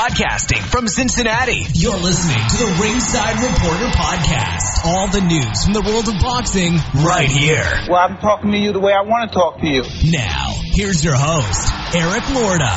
Broadcasting from Cincinnati, you're listening to the Ringside Reporter Podcast. All the news from the world of boxing right here. Well, I'm talking to you the way I want to talk to you. Now, here's your host, Eric Lorda.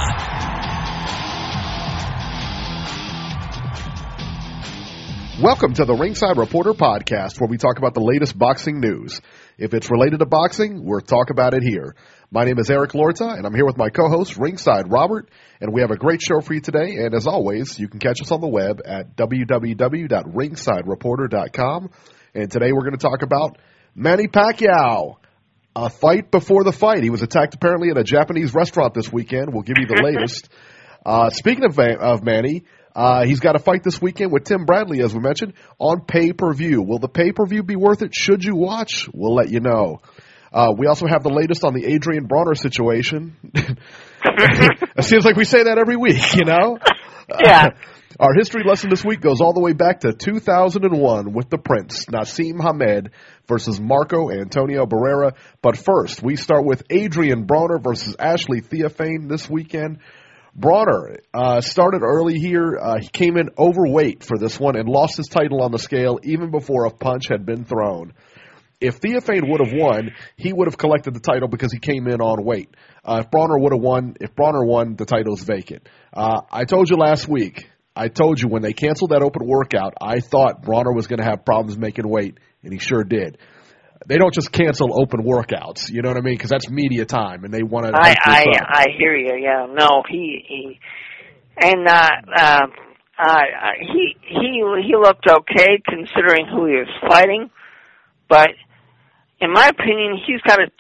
Welcome to the Ringside Reporter Podcast, where we talk about the latest boxing news. If it's related to boxing, we'll talk about it here. My name is Eric Lorta, and I'm here with my co-host, Ringside Robert, and we have a great show for you today. And as always, you can catch us on the web at www.ringsidereporter.com. And today we're going to talk about Manny Pacquiao, a fight before the fight. He was attacked apparently at a Japanese restaurant this weekend. We'll give you the latest. Speaking of Manny, he's got a fight this weekend with Tim Bradley, as we mentioned, on pay-per-view. Will the pay-per-view be worth it? Should you watch? We'll let you know. We also have the latest on the Adrian Bronner situation. It seems like we say that every week, you know? Yeah. Our history lesson this week goes all the way back to 2001 with the Prince, Naseem Hamed versus Marco Antonio Barrera. But first, we start with Adrian Bronner versus Ashley Theophane this weekend. Bronner started early here. He came in overweight for this one and lost his title on the scale even before a punch had been thrown. If Theophane would have won, he would have collected the title because he came in on weight. If Bronner won, the title's vacant. I told you last week, when they canceled that open workout, I thought Bronner was going to have problems making weight, and he sure did. They don't just cancel open workouts, you know what I mean? Because that's media time, and they want to. I hear you. Yeah, no, he looked okay considering who he was fighting, but in my opinion, he's got to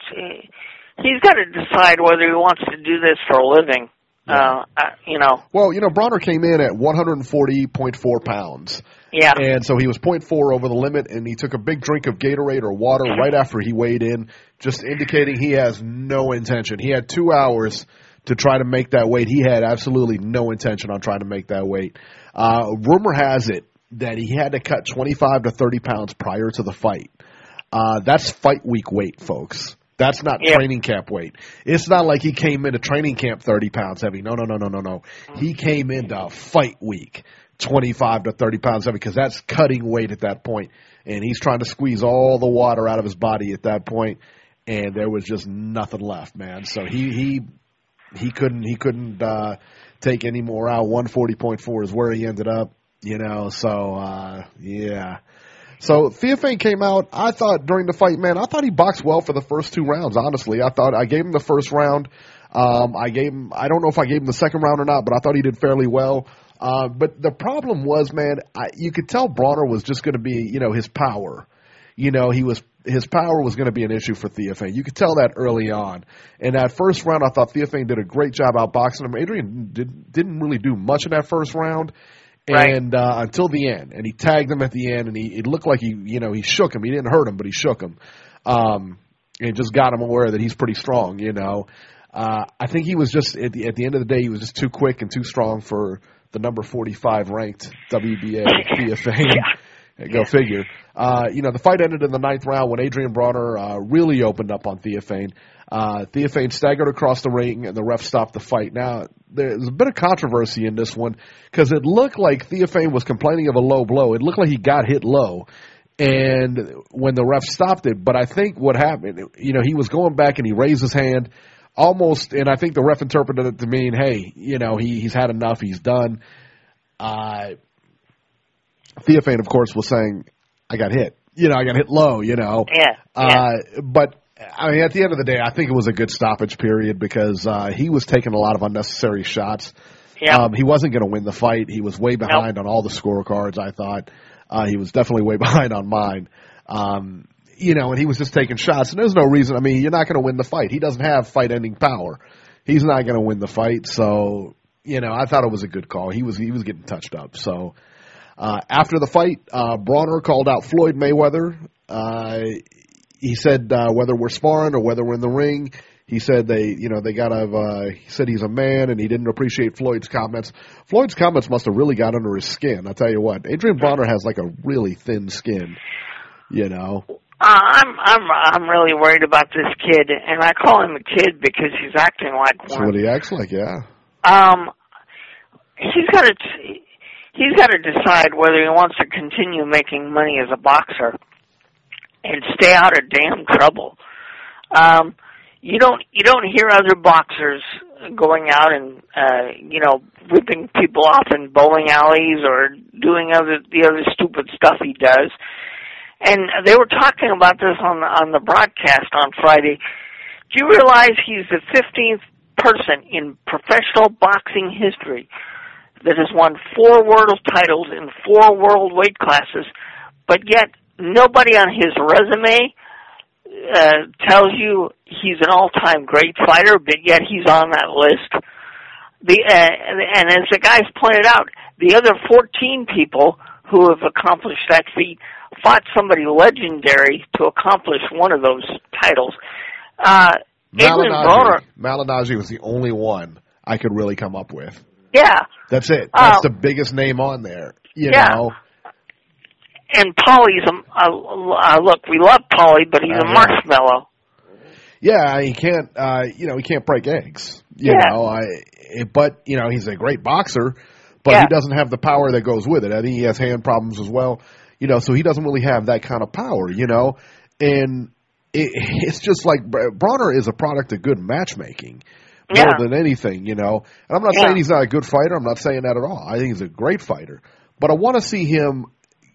decide whether he wants to do this for a living. Yeah. Well, Bronner came in at 140.4 pounds. Yeah. And so he was 0.4 over the limit, and he took a big drink of Gatorade or water right after he weighed in, just indicating he has no intention. He had 2 hours to try to make that weight. He had absolutely no intention on trying to make that weight. Rumor has it that he had to cut 25 to 30 pounds prior to the fight. That's fight week weight, folks. That's not training camp weight. It's not like he came into training camp 30 pounds heavy. No. He came into fight week 25 to 30 pounds heavy because that's cutting weight at that point. And he's trying to squeeze all the water out of his body at that point, and there was just nothing left, man. So he couldn't take any more out. 140.4 is where he ended up, so yeah. So Theophane came out. I thought during the fight, man, I thought he boxed well for the first 2 rounds, honestly. I thought I gave him the first round. I don't know if I gave him the second round or not, but I thought he did fairly well. But the problem was, man, you could tell Bronner was just going to be, his power. His power was going to be an issue for Theophane. You could tell that early on. In that first round, I thought Theophane did a great job outboxing him. Adrian didn't really do much in that first round. And until the end, and he tagged him at the end, and it looked like he shook him. He didn't hurt him, but he shook him, and just got him aware that he's pretty strong. I think he was just at the end of the day, he was just too quick and too strong for the number 45 ranked WBA Theophane. Go figure. The fight ended in the 9th round when Adrian Bronner really opened up on Theophane. Theophane staggered across the ring, and the ref stopped the fight. Now, there's a bit of controversy in this one because it looked like Theophane was complaining of a low blow. It looked like he got hit low, and when the ref stopped it. But I think what happened, he was going back and he raised his hand almost, and I think the ref interpreted it to mean, hey, he's had enough, he's done. Theophane, of course, was saying, I got hit. I got hit low, Yeah. But I mean, at the end of the day, I think it was a good stoppage period because he was taking a lot of unnecessary shots. Yeah. He wasn't going to win the fight. He was way behind on all the scorecards, I thought. He was definitely way behind on mine. And he was just taking shots. And there's no reason. I mean, you're not going to win the fight. He doesn't have fight-ending power. He's not going to win the fight. So, I thought it was a good call. He was getting touched up. So, after the fight, Bronner called out Floyd Mayweather. He said whether we're sparring or whether we're in the ring, he said they gotta. He said he's a man and he didn't appreciate Floyd's comments. Floyd's comments must have really got under his skin. I tell you what, Adrian Bronner has like a really thin skin. I'm really worried about this kid, and I call him a kid because he's acting like one. That's what he acts like, yeah. he's got to decide whether he wants to continue making money as a boxer and stay out of damn trouble. You don't hear other boxers going out and ripping people off in bowling alleys or doing the other stupid stuff he does. And they were talking about this on the broadcast on Friday. Do you realize he's the 15th person in professional boxing history that has won 4 world titles in 4 world weight classes, but yet nobody on his resume tells you he's an all-time great fighter, but yet he's on that list. And as the guys pointed out, the other 14 people who have accomplished that feat fought somebody legendary to accomplish one of those titles. Adrian Broner. Malignaggi was the only one I could really come up with. Yeah. That's it. That's the biggest name on there. You know. And Paulie's look, we love Paulie, but he's a marshmallow. Yeah, he can't. He can't break eggs. You know, but he's a great boxer, but he doesn't have the power that goes with it. I think he has hand problems as well. So he doesn't really have that kind of power. And it's just like Broner is a product of good matchmaking more than anything. And I'm not saying he's not a good fighter. I'm not saying that at all. I think he's a great fighter, but I want to see him.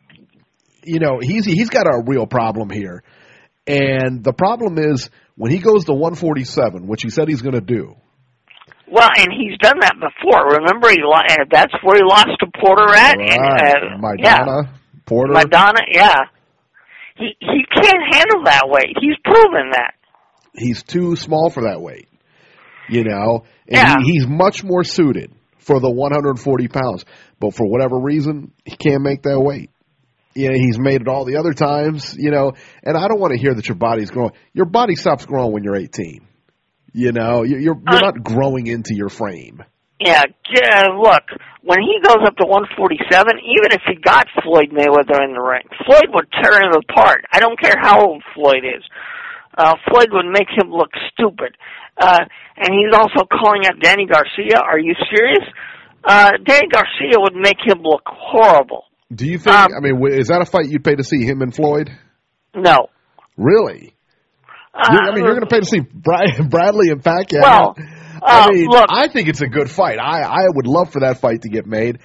He's got a real problem here. And the problem is when he goes to 147, which he said he's going to do. Well, and he's done that before. Remember, that's where he lost to Porter at. Right. And, Maidana, Porter. Maidana, He can't handle that weight. He's proven that. He's too small for that weight. And he's much more suited for the 140 pounds. But for whatever reason, he can't make that weight. He's made it all the other times, and I don't want to hear that your body's growing. Your body stops growing when you're 18. You're not growing into your frame. Yeah, look, when he goes up to 147, even if he got Floyd Mayweather in the ring, Floyd would tear him apart. I don't care how old Floyd is. Floyd would make him look stupid. And he's also calling out Danny Garcia. Are you serious? Danny Garcia would make him look horrible. Do you think, is that a fight you'd pay to see him and Floyd? No. Really? You're going to pay to see Bradley and Pacquiao? Well, look, I think it's a good fight. I would love for that fight to get made.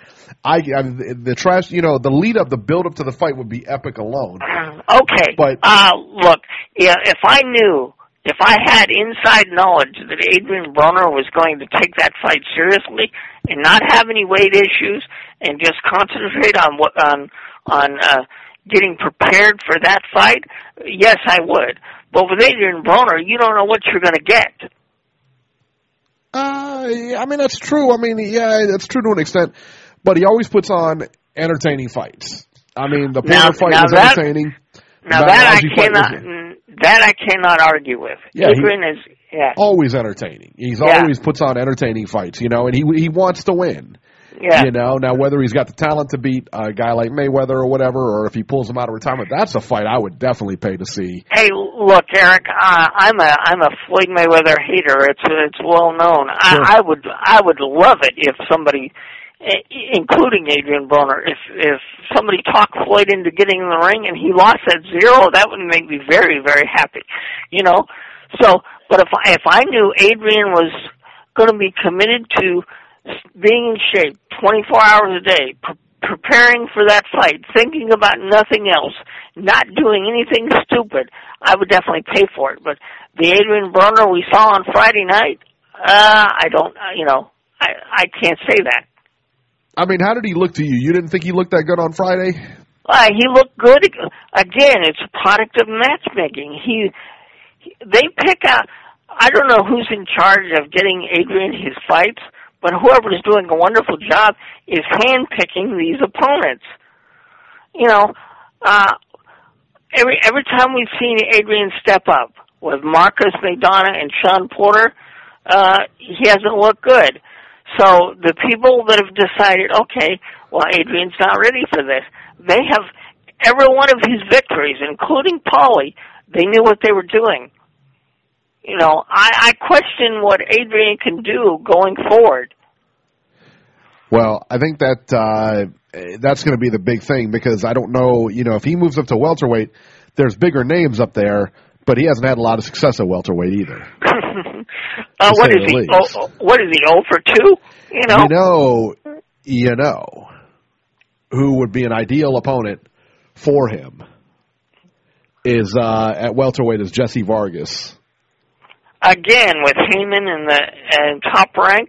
The lead up, the build up to the fight would be epic alone. Okay. But look, if I had inside knowledge that Adrian Broner was going to take that fight seriously and not have any weight issues and just concentrate on getting prepared for that fight, yes, I would. But with Adrian Broner, you don't know what you're going to get. That's true. That's true to an extent. But he always puts on entertaining fights. The Porter fight was entertaining. Now that I cannot argue with. Yeah, Adrian is always entertaining. He's always puts on entertaining fights, and he wants to win. Yeah. Now whether he's got the talent to beat a guy like Mayweather or whatever, or if he pulls him out of retirement, that's a fight I would definitely pay to see. Hey, look, Eric, I'm a Floyd Mayweather hater. It's well known. Sure. I would love it if somebody, including Adrian Broner, if somebody talked Floyd into getting in the ring and he lost at 0, that would make me very, very happy. So, but if I knew Adrian was going to be committed to being in shape 24 hours a day, preparing for that fight, thinking about nothing else, not doing anything stupid, I would definitely pay for it. But the Adrian Broner we saw on Friday night, I can't say that. How did he look to you? You didn't think he looked that good on Friday? He looked good. Again, it's a product of matchmaking. They pick out, I don't know who's in charge of getting Adrian his fights, but whoever is doing a wonderful job is handpicking these opponents. Every time we've seen Adrian step up with Marcus Maidana and Sean Porter, he hasn't looked good. So the people that have decided, okay, well, Adrian's not ready for this, they have every one of his victories, including Paulie, they knew what they were doing. I question what Adrian can do going forward. Well, I think that that's going to be the big thing because I don't know, if he moves up to welterweight, there's bigger names up there, but he hasn't had a lot of success at welterweight either. What is he? What is he? 0 for 2? You know, who would be an ideal opponent for him is at welterweight is Jesse Vargas. Again, with Heyman in top rank,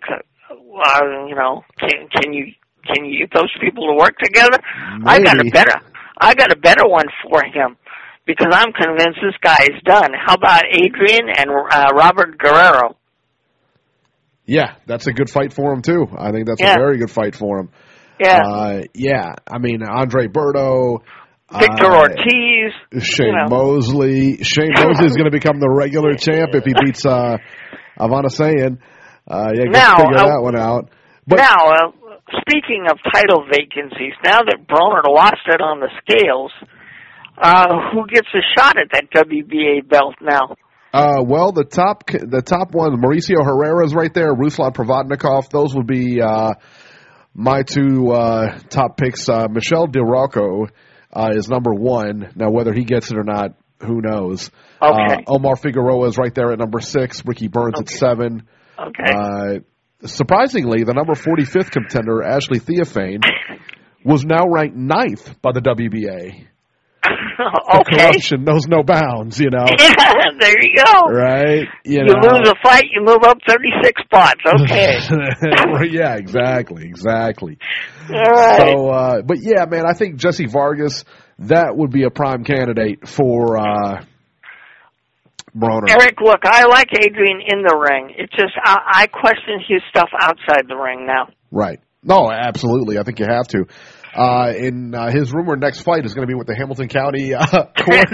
can you get those people to work together? Maybe. I got a better one for him because I'm convinced this guy is done. How about Adrian and Robert Guerrero? Yeah, that's a good fight for him too. I think that's a very good fight for him. Yeah. I mean, Andre Berto, Victor Ortiz, Shane Mosley. Shane Mosley is going to become the regular champ if he beats Avanasayan. Figure that one out. But now, speaking of title vacancies, now that Broner lost it on the scales, who gets a shot at that WBA belt now? Well, the top one, Mauricio Herrera's right there. Ruslan Provodnikov. Those would be my two top picks. Michel DeRocco is number 1. Now, whether he gets it or not, who knows? Okay. Omar Figueroa is right there at number 6. Ricky Burns at 7. Okay. Surprisingly, the number 45th contender, Ashley Theophane, was now ranked 9th by the WBA. The corruption knows no bounds, Yeah, there you go. Right? You lose a fight, you move up 36 spots. Okay. Yeah, exactly. All right. So, but yeah, man, I think Jesse Vargas, that would be a prime candidate for Broner. Eric, look, I like Adrian in the ring. It's just I question his stuff outside the ring now. Right. No, absolutely. I think you have to. His rumored next fight is going to be with the Hamilton County Court.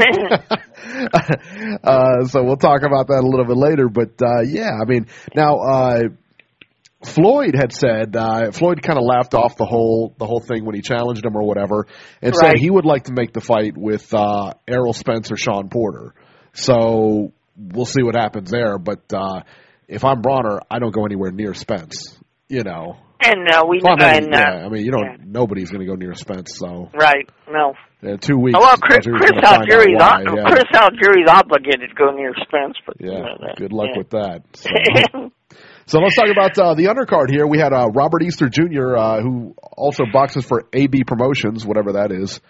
So we'll talk about that a little bit later. But I mean, now Floyd had said Floyd kind of laughed off the whole thing when he challenged him or whatever, and said he would like to make the fight with Errol Spence or Sean Porter. So we'll see what happens there. But if I'm Broner, I don't go anywhere near Spence. And nobody's going to go near Spence. So right, no. 2 weeks. Well, Chris Algieri's obligated to go near Spence, but good luck with that. So let's talk about the undercard here. We had Robert Easter Jr., who also boxes for AB Promotions, whatever that is.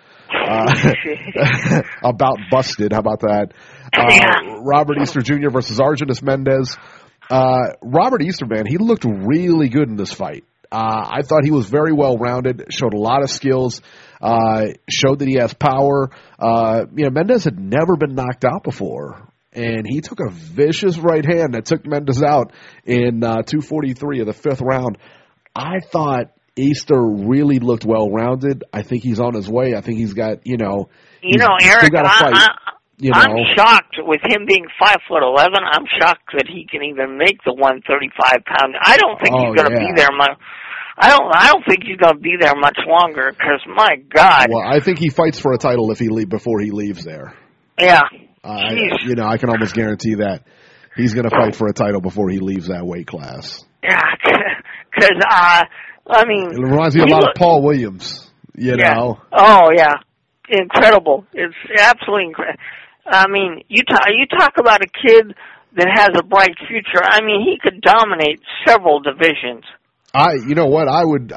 About busted. How about that? Robert Easter Jr. versus Argenis Mendez. Robert Easter, man, he looked really good in this fight. I thought he was very well-rounded, showed a lot of skills, showed that he has power. Mendez had never been knocked out before, and he took a vicious right hand that took Mendez out in 2:43 of the 5th round. I thought Easter really looked well-rounded. I think he's on his way. I think he's got, Eric, I'm shocked with him being 5'11". I'm shocked that he can even make the 135-pound. I don't think he's going to be there much. I don't think he's going to be there much longer because, my God. Well, I think he fights for a title before he leaves there. Yeah. I can almost guarantee that he's going to fight for a title before he leaves that weight class. Yeah, because it reminds me a lot of Paul Williams. You know. Oh yeah, incredible! It's absolutely incredible. I mean, you talk about a kid that has a bright future. I mean, he could dominate several divisions. You know what? I would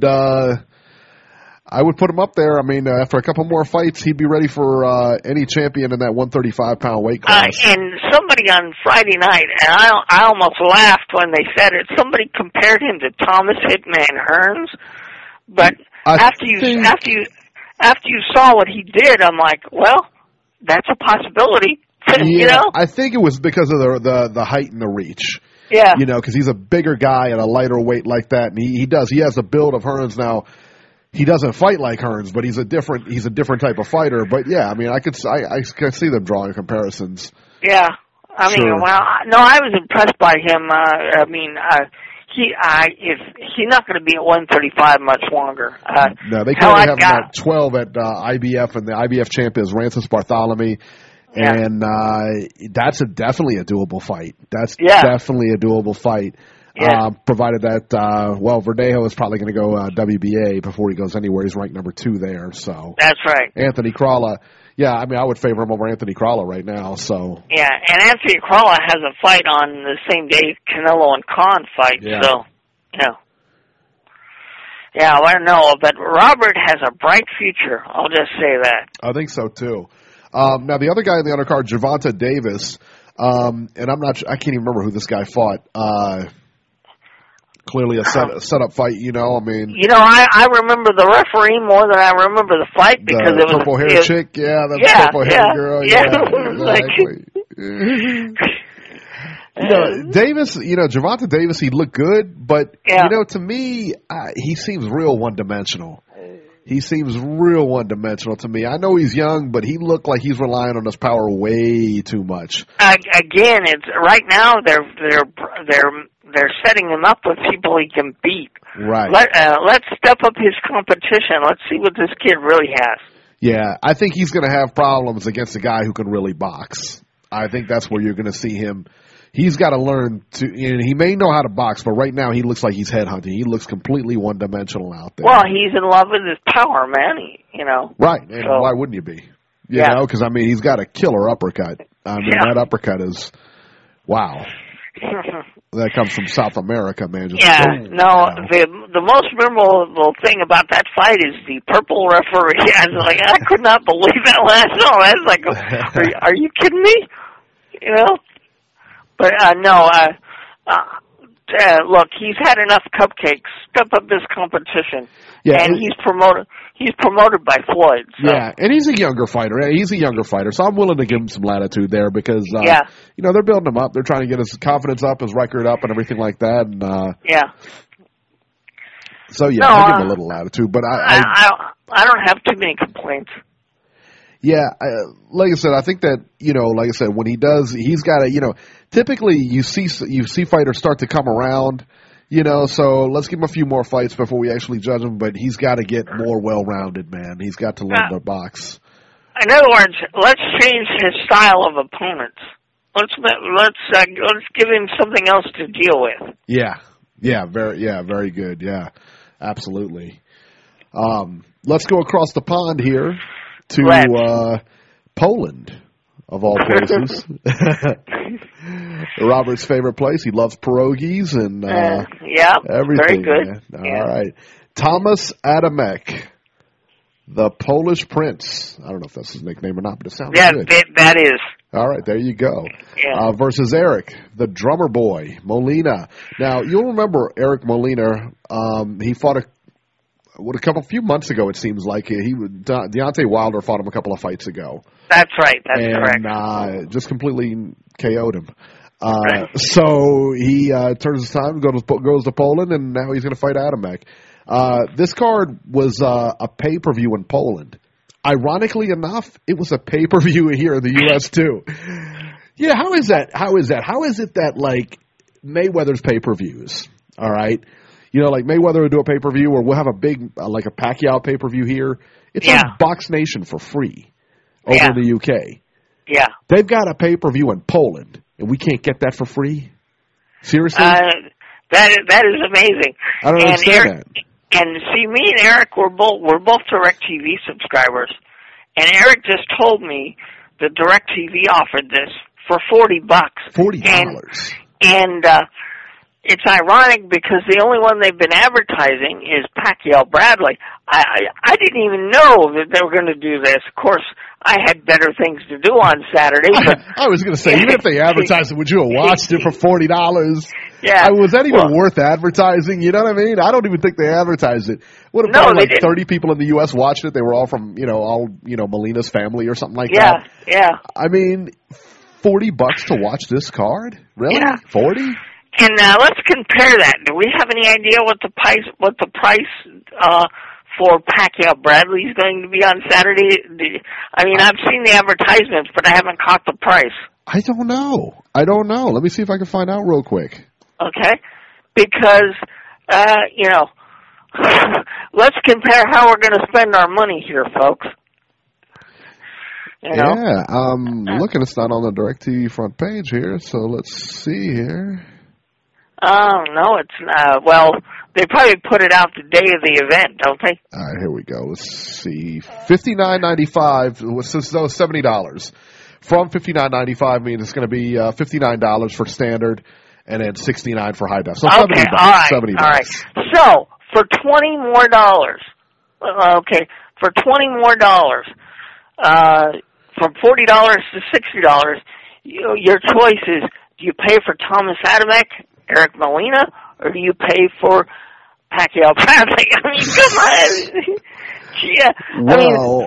put him up there. I mean, after a couple more fights, he'd be ready for any champion in that 135-pound weight class. And somebody on Friday night, and I almost laughed when they said it. Somebody compared him to Thomas Hitman Hearns, but after you saw what he did, I'm like, well, that's a possibility. I think it was because of the height and the reach. Yeah, because he's a bigger guy at a lighter weight like that, and he has the build of Hearns now. He doesn't fight like Hearns, but he's a different type of fighter. But yeah, I mean, I could see them drawing comparisons. Yeah, I mean, I was impressed by him. He's not going to be at 135 much longer. No, they currently have him at 12 at IBF, and the IBF champ is Rancis Bartholomew. Yeah. And that's definitely a doable fight. That's definitely a doable fight. Provided that, Verdejo is probably going to go WBA before he goes anywhere. He's ranked number 2 there. So that's right. Anthony Crawler, I would favor him over Anthony Crawler right now. So yeah, and Anthony Crawler has a fight on the same day Canelo and Khan fight. Yeah. So, yeah, I don't know, but Robert has a bright future. I'll just say that. I think so too. Now the other guy in the undercard, Gervonta Davis, and I can't even remember who this guy fought. Clearly a setup fight, I remember the referee more than I remember the fight because it was purple hair chick. Yeah, the purple hair girl. Yeah, exactly. Davis, Gervonta Davis, he looked good, but to me, he seems real one-dimensional. He seems real one-dimensional to me. I know he's young, but he looked like he's relying on his power way too much. Again, it's right now they're setting him up with people he can beat. Right. Let's step up his competition. Let's see what this kid really has. Yeah, I think he's going to have problems against a guy who can really box. I think that's where you're going to see him. He's got to learn to, he may know how to box, but right now he looks like he's headhunting. He looks completely one-dimensional out there. Well, he's in love with his power, man. Right, and why wouldn't you be? You know, because, he's got a killer uppercut. That uppercut is, wow. That comes from South America, man. Just boom. The most memorable thing about that fight is the purple referee. I could not believe that last one. I was like, are you kidding me? But look, he's had enough cupcakes. Step up this competition. Yeah, and he's promoted. He's promoted by Floyd. So. Yeah, and he's a younger fighter. He's a younger fighter, so I'm willing to give him some latitude there because they're building him up. They're trying to get his confidence up, his record up, and everything like that. And So I'll give him a little latitude, but I don't have too many complaints. Yeah, like I said, I think that when he does, he's got to typically you see fighters start to come around. So let's give him a few more fights before we actually judge him. But he's got to get more well-rounded, man. He's got to learn to box. In other words, let's change his style of opponents. Let's give him something else to deal with. Very good. Yeah, absolutely. Let's go across the pond here to Poland, of all places. Robert's favorite place. He loves pierogies and everything. Very good. All right. Thomas Adamek, the Polish Prince. I don't know if that's his nickname or not, but it sounds good. That is. All right, there you go. Yeah. Versus Eric, the drummer boy, Molina. Now, you'll remember Eric Molina. He fought a few months ago, it seems like. Deontay Wilder fought him a couple of fights ago. That's right. That's correct. And just completely KO'd him. Right. So he turns his time, goes to Poland, and now he's going to fight Adamek. This card was a pay-per-view in Poland. Ironically enough, it was a pay-per-view here in the U.S. too. Yeah, how is that? How is it that, like, Mayweather's pay-per-views, all right? Like Mayweather will do a pay-per-view, or we'll have a big, like a Pacquiao pay-per-view here. It's on Box Nation for free over in the UK. Yeah. They've got a pay-per-view in Poland, and we can't get that for free? Seriously? That is amazing. I don't understand that. And see, me and Eric, we're both DirecTV subscribers. And Eric just told me that DirecTV offered this for $40. $40. And it's ironic because the only one they've been advertising is Pacquiao Bradley. I didn't even know that they were going to do this. Of course, I had better things to do on Saturday. But I was going to say, even if they advertised it, would you have watched it for $40? Yeah. Was that even worth advertising? You know what I mean? I don't even think they advertised it. Would have probably 30 people in the U.S. watched it. They were all from, Molina's family or something like that. Yeah. I mean, $40 to watch this card? Really? Yeah. 40? And let's compare that. Do we have any idea what the price for Pacquiao Bradley is going to be on Saturday? I mean, I've seen the advertisements, but I haven't caught the price. I don't know. Let me see if I can find out real quick. Okay, because let's compare how we're going to spend our money here, folks. Yeah, I'm looking. It's not on the DirecTV front page here, so let's see here. No, it's not. Well, they probably put it out the day of the event, don't they? All right, here we go. Let's see. $59.95 was $70. From $59.95, I mean, it's going to be $59 for standard, and then $69 for high def. So $70. Okay, all right, $70. all right. So for $20 more, for $20 more, from $40 to $60, your choice is: do you pay for Thomas Adamek, Eric Molina, or do you pay for Pacquiao Bradley? I mean, come on. Yeah. Well,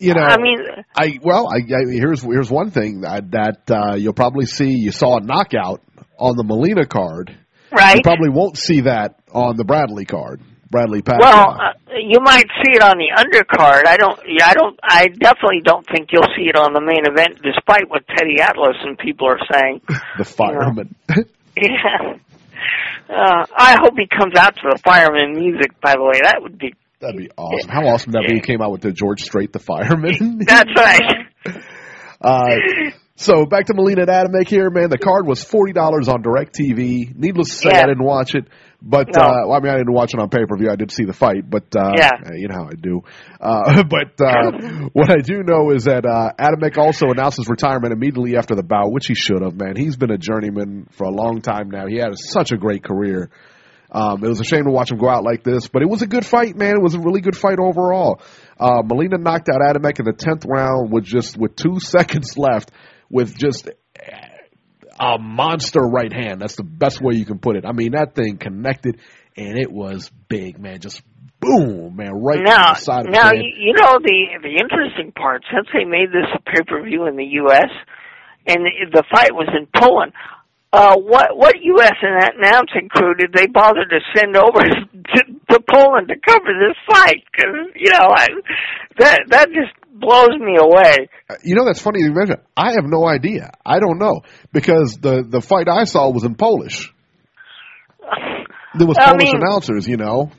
here's one thing that you'll probably see. You saw a knockout on the Molina card. Right. You probably won't see that on the Bradley card. Bradley Pacquiao. Well, you might see it on the undercard. I definitely don't think you'll see it on the main event, despite what Teddy Atlas and people are saying. The fireman. Yeah. I hope he comes out to the fireman music, by the way. That'd be awesome. How awesome that he came out with the George Strait, the fireman. That's right. So back to Molina and Adamek here, man. The card was $40 on DirecTV. Needless to say, I didn't watch it. But, no. I didn't watch it on pay-per-view. I did see the fight, but, you know how I do. What I do know is that, Adamek also announced his retirement immediately after the bout, which he should have, man. He's been a journeyman for a long time now. He had such a great career. It was a shame to watch him go out like this, but it was a good fight, man. It was a really good fight overall. Molina knocked out Adamek in the 10th round with 2 seconds left with just a monster right hand. That's the best way you can put it. I mean, that thing connected, and it was big, man. Just boom, man, right to the side of the head. You know, the interesting part, since they made this pay-per-view in the U.S., and the fight was in Poland, what U.S. announcing crew did they bother to send over to Poland to cover this fight? Because, that just blows me away. That's funny you mention. I have no idea. I don't know, because the fight I saw was in Polish. There was Polish announcers, because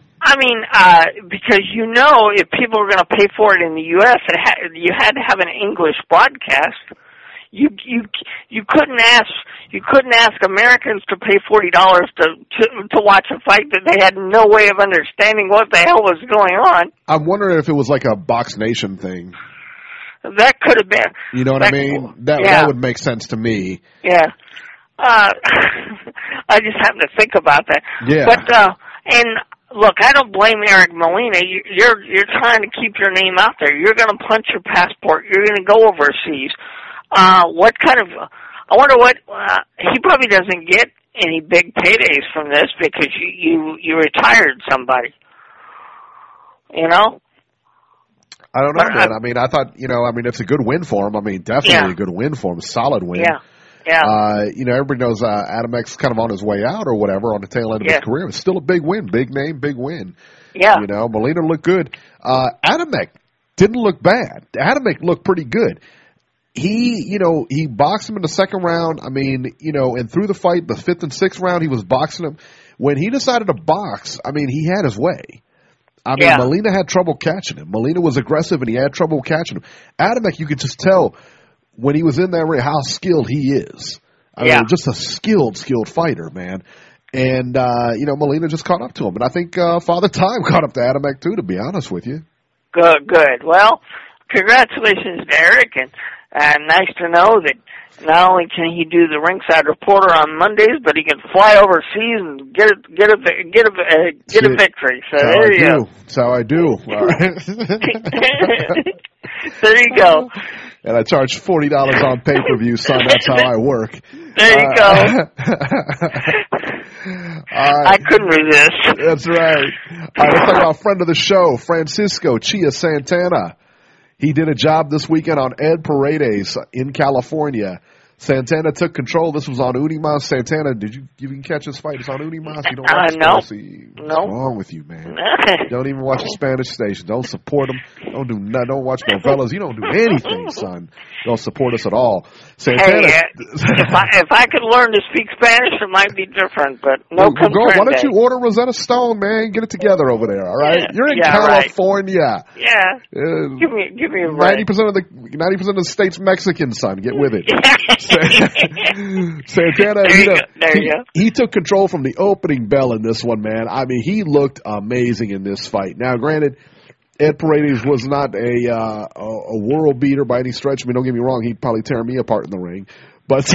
if people were going to pay for it in the U.S., you had to have an English broadcast. You couldn't ask Americans to pay $40 to watch a fight that they had no way of understanding what the hell was going on. I'm wondering if it was like a Box Nation thing. That could have been. You know what I mean? That would make sense to me. Yeah. I just happened to think about that. Yeah. But and look, I don't blame Eric Molina. You're trying to keep your name out there. You're going to punch your passport. You're going to go overseas. What kind of? I wonder what he probably doesn't get any big paydays from this because you retired somebody. I don't know, man. I thought, it's a good win for him. Definitely a good win for him. Solid win. Yeah. Everybody knows Adamek's kind of on his way out or whatever on the tail end of his career. It's still a big win. Big name, big win. Yeah. Molina looked good. Adamek didn't look bad. Adamek looked pretty good. He boxed him in the second round. And through the fight, the 5th and 6th round, he was boxing him. When he decided to box, he had his way. Molina had trouble catching him. Molina was aggressive, and he had trouble catching him. Adamek, you could just tell when he was in that ring how skilled he is. Just a skilled fighter, man. And, Molina just caught up to him. And I think Father Time caught up to Adamek, too, to be honest with you. Good. Well, congratulations to Eric, and nice to know that not only can he do the Ringside Reporter on Mondays, but he can fly overseas and get a victory. So there you go. That's how I do. There you go. And I charge $40 on pay-per-view, son. That's how I work. There you go. I couldn't resist. That's right. All right, let's talk about a friend of the show, Francisco Chia Santana. He did a job this weekend on Ed Paredes in California. Santana took control. This was on Unimas. Santana, did you can catch this fight? It's on Unimas. You don't watch What's wrong with you, man? Don't even watch the Spanish station. Don't support them. Don't do nothing. Don't watch novellas. You don't do anything, son. Don't support us at all. Santana. Hey, if I could learn to speak Spanish, it might be different. But no. Why don't you order Rosetta Stone, man? Get it together over there. All right. You're in California. Right. Yeah. Give me a break. 90% of the state's Mexican, son. Get with it. Santana, there you go. He took control from the opening bell in this one, man. I mean, he looked amazing in this fight. Now, granted, Ed Paredes was not a world beater by any stretch. I mean, don't get me wrong; he'd probably tear me apart in the ring. But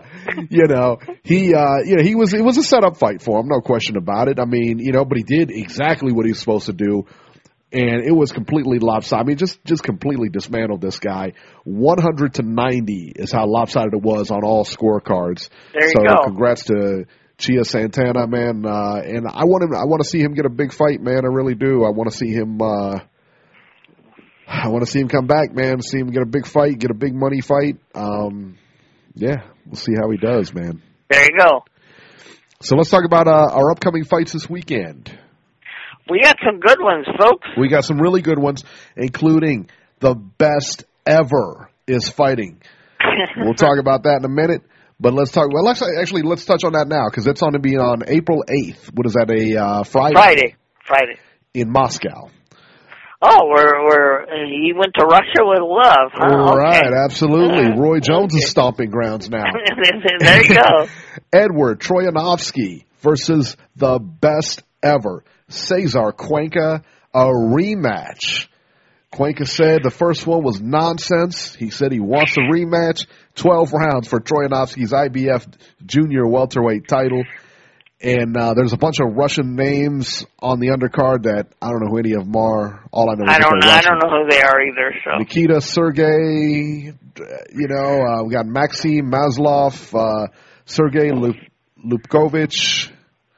it was a setup fight for him, no question about it. I mean, but he did exactly what he was supposed to do, and it was completely lopsided. I mean, just completely dismantled this guy. 100-90 is how lopsided it was on all scorecards. There you go. Congrats to Chia Santana, man. And I want to see him get a big fight, man. I really do. I want to see him. I want to see him come back, man. See him get a big fight, get a big money fight. Yeah, we'll see how he does, man. There you go. So let's talk about our upcoming fights this weekend. We got some good ones, folks. We got some really good ones, including the best ever is fighting. We'll talk about that in a minute. But let's talk. Well, let's touch on that now because it's going to be on April 8th. What is that? A Friday. Friday. In Moscow. Oh, he went to Russia with love, huh? Right, okay. Absolutely. Roy Jones is stomping grounds now. There you go. Edward Troyanovsky versus the best ever, Cesar Cuenca, a rematch. Cuenca said the first one was nonsense. He said he wants a rematch. 12 rounds for Troyanovsky's IBF junior welterweight title. And there's a bunch of Russian names on the undercard that I don't know who any of them are. All I know is I don't know who they are either. So Nikita Sergey, we got Maxim Maslov, Sergey Lupkovich,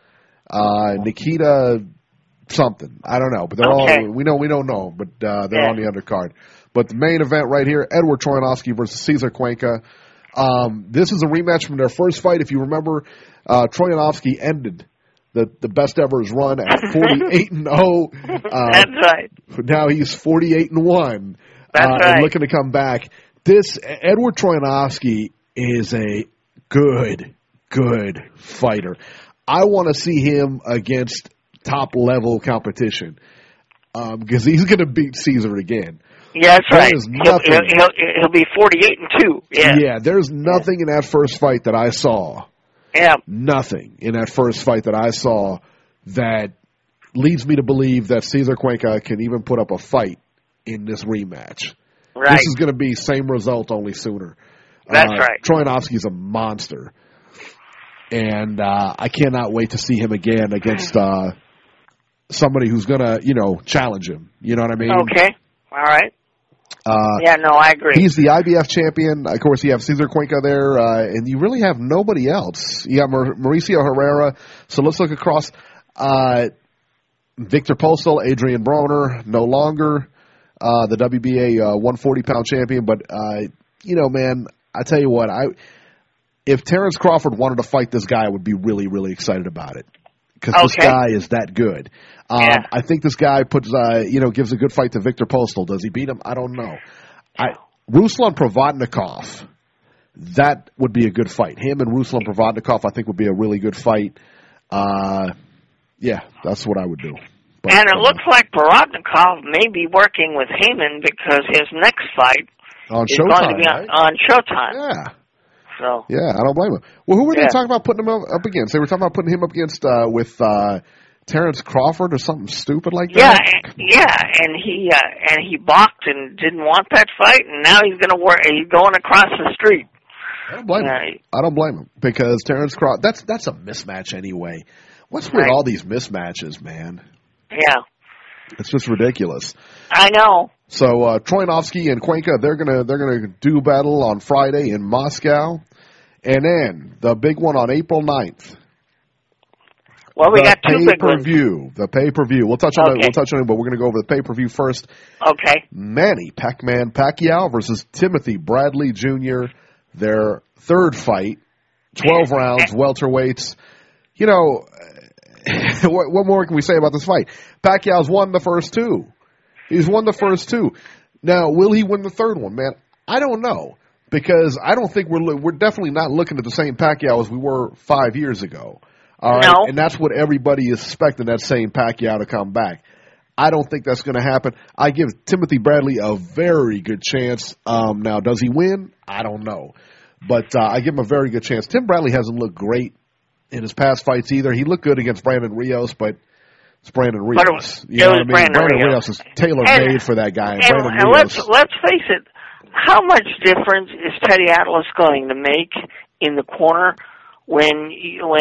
Nikita something. I don't know, but they're all we don't know, but they're on the undercard. But the main event right here, Edward Troyanovsky versus Cesar Cuenca. This is a rematch from their first fight. If you remember, Troyanovsky ended the best ever's run at 48-0. That's right. Now he's 48-1. That's right. And looking to come back. This Edward Troyanovsky is a good fighter. I want to see him against top level competition because he's going to beat Cesar again. Yeah, that's right. He'll be 48-2. Yeah, there's nothing in that first fight that I saw. Yeah. Nothing in that first fight that I saw that leads me to believe that Cesar Cuenca can even put up a fight in this rematch. Right. This is going to be same result, only sooner. That's right. Troyanovsky's a monster. And I cannot wait to see him again against somebody who's going to, challenge him. You know what I mean? Okay. All right. I agree. He's the IBF champion. Of course, you have Cesar Cuenca there, and you really have nobody else. You have Mauricio Herrera. So let's look across. Victor Postal, Adrian Broner, no longer the WBA 140-pound champion. But, man, I tell you what, if Terrence Crawford wanted to fight this guy, I would be really, really excited about it. Because this guy is that good. I think this guy gives a good fight to Victor Postal. Does he beat him? I don't know. Ruslan Provodnikov, that would be a good fight. Him and Ruslan Provodnikov, I think, would be a really good fight. That's what I would do. But, and it looks like Provodnikov may be working with Heyman because his next fight is going to be on Showtime. Yeah. So. Yeah, I don't blame him. Well, who were they talking about putting him up against? They were talking about putting him up against with Terrence Crawford or something stupid like that. And he balked and didn't want that fight, and now he's going to work. He's going across the street. I don't blame him. I don't blame him because Terrence Crawford. That's a mismatch anyway. What's with all these mismatches, man? Yeah, it's just ridiculous. I know. So Troyanovsky and Cuenca, they're gonna do battle on Friday in Moscow. And then the big one on April 9th. Well, we got two big ones. The pay-per-view. We'll touch on it. We'll touch on it, but we're going to go over the pay-per-view first. Okay. Manny Pac-Man Pacquiao versus Timothy Bradley Jr. Their third fight, 12 rounds, welterweights. What more can we say about this fight? Pacquiao's won the first two. He's won the first two. Now, will he win the third one, man? I don't know. Because I don't think we're definitely not looking at the same Pacquiao as we were 5 years ago. All right? No. And that's what everybody is expecting, that same Pacquiao to come back. I don't think that's going to happen. I give Timothy Bradley a very good chance. Now, does he win? I don't know. but I give him a very good chance. Tim Bradley hasn't looked great in his past fights either. He looked good against Brandon Rios, but it's Brandon Rios. You know what I mean? Brandon Rios is tailor-made for that guy. And let's face it, how much difference is Teddy Atlas going to make in the corner when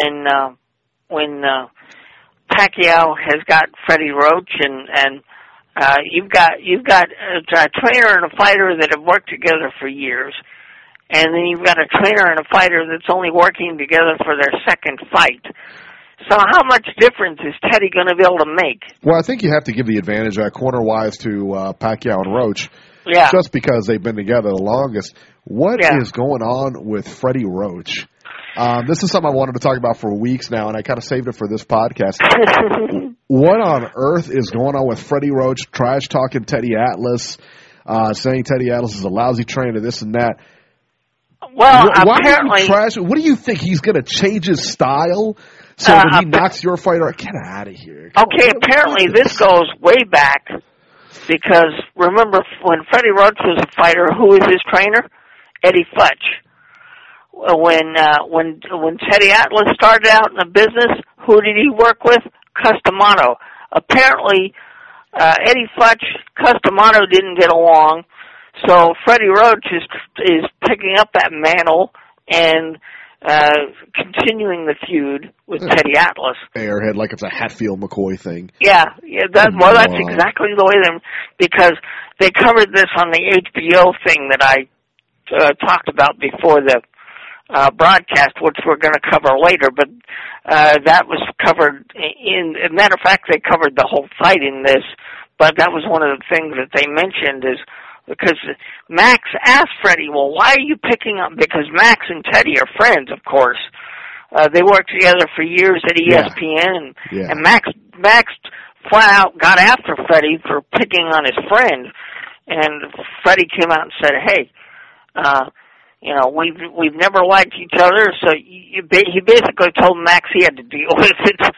Pacquiao has got Freddie Roach and you've got a trainer and a fighter that have worked together for years, and then you've got a trainer and a fighter that's only working together for their second fight. So how much difference is Teddy going to be able to make? Well, I think you have to give the advantage corner-wise to Pacquiao and Roach, just because they've been together the longest. What is going on with Freddie Roach? This is something I wanted to talk about for weeks now, and I kind of saved it for this podcast. What on earth is going on with Freddie Roach, trash-talking Teddy Atlas, saying Teddy Atlas is a lousy trainer, this and that? Well, apparently... What do you think? He's going to change his style so that he knocks your fighter? Get out of here. Okay, apparently this goes way back, because remember when Freddie Roach was a fighter, who was his trainer? Eddie Futch. When Teddy Atlas started out in the business, who did he work with? Customato. Apparently, Eddie Futch, Customato didn't get along, so Freddie Roach is picking up that mantle and continuing the feud with Teddy Atlas. Airhead, like it's a Hatfield McCoy thing. Yeah, that's exactly the way because they covered this on the HBO thing that I talked about before the broadcast, which we're going to cover later, but that was covered as a matter of fact, they covered the whole fight in this, but that was one of the things that they mentioned is because Max asked Freddie, well, why are you picking up, because Max and Teddy are friends, of course. They worked together for years at ESPN, and Max flat out got after Freddie for picking on his friend, and Freddie came out and said, hey, we've never liked each other, so he basically told Max he had to deal with it,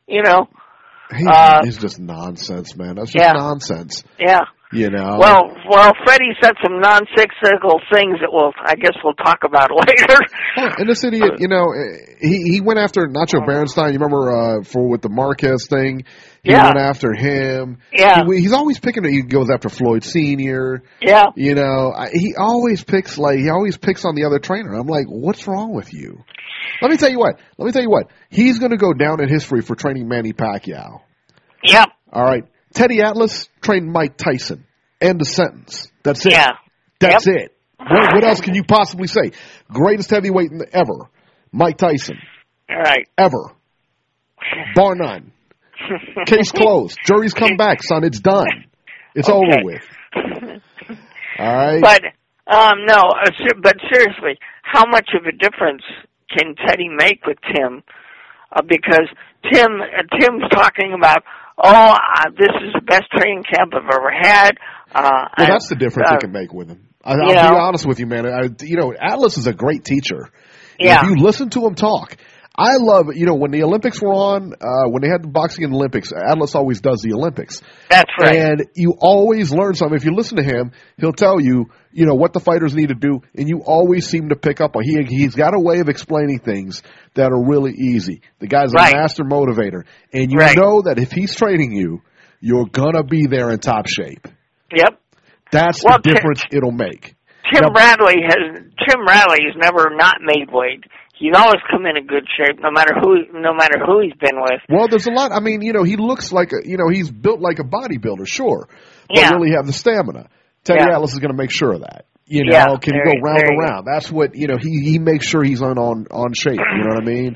It's just nonsense, man. That's just nonsense. Yeah. Well, Freddie said some nonsensical things that I guess we'll talk about later. And this idiot, he went after Nacho Berenstein. You remember with the Marquez thing? He went after him. Yeah. He's always he goes after Floyd Sr. Yeah. He always picks on the other trainer. I'm like, what's wrong with you? Let me tell you what. He's going to go down in history for training Manny Pacquiao. Yep. All right. Teddy Atlas trained Mike Tyson. End of sentence. That's it. Yeah. That's it. What else can you possibly say? Greatest heavyweight ever. Mike Tyson. All right. Ever. Bar none. Case closed. Jury's come back, son. It's done. It's over with. All right? But, but seriously, how much of a difference can Teddy make with Tim? Because Tim's talking about, this is the best training camp I've ever had. That's the difference it can make with him. I'll be honest with you, man. Atlas is a great teacher. Yeah. If you listen to him talk, I love, when the Olympics were on, when they had the boxing in the Olympics, Atlas always does the Olympics. That's right. And you always learn something. If you listen to him, he'll tell you, what the fighters need to do, and you always seem to pick up on. He's got a way of explaining things that are really easy. The guy's a master motivator. And you know that if he's training you, you're going to be there in top shape. Yep. That's the difference it'll make. Tim Bradley has never not made weight. He's always come in good shape, no matter who he's been with. Well, there's a lot. I mean, he looks like he's built like a bodybuilder, sure, but really have the stamina. Teddy Atlas is going to make sure of that. Can he go round and round? That's what he makes sure he's on shape. You know what I mean?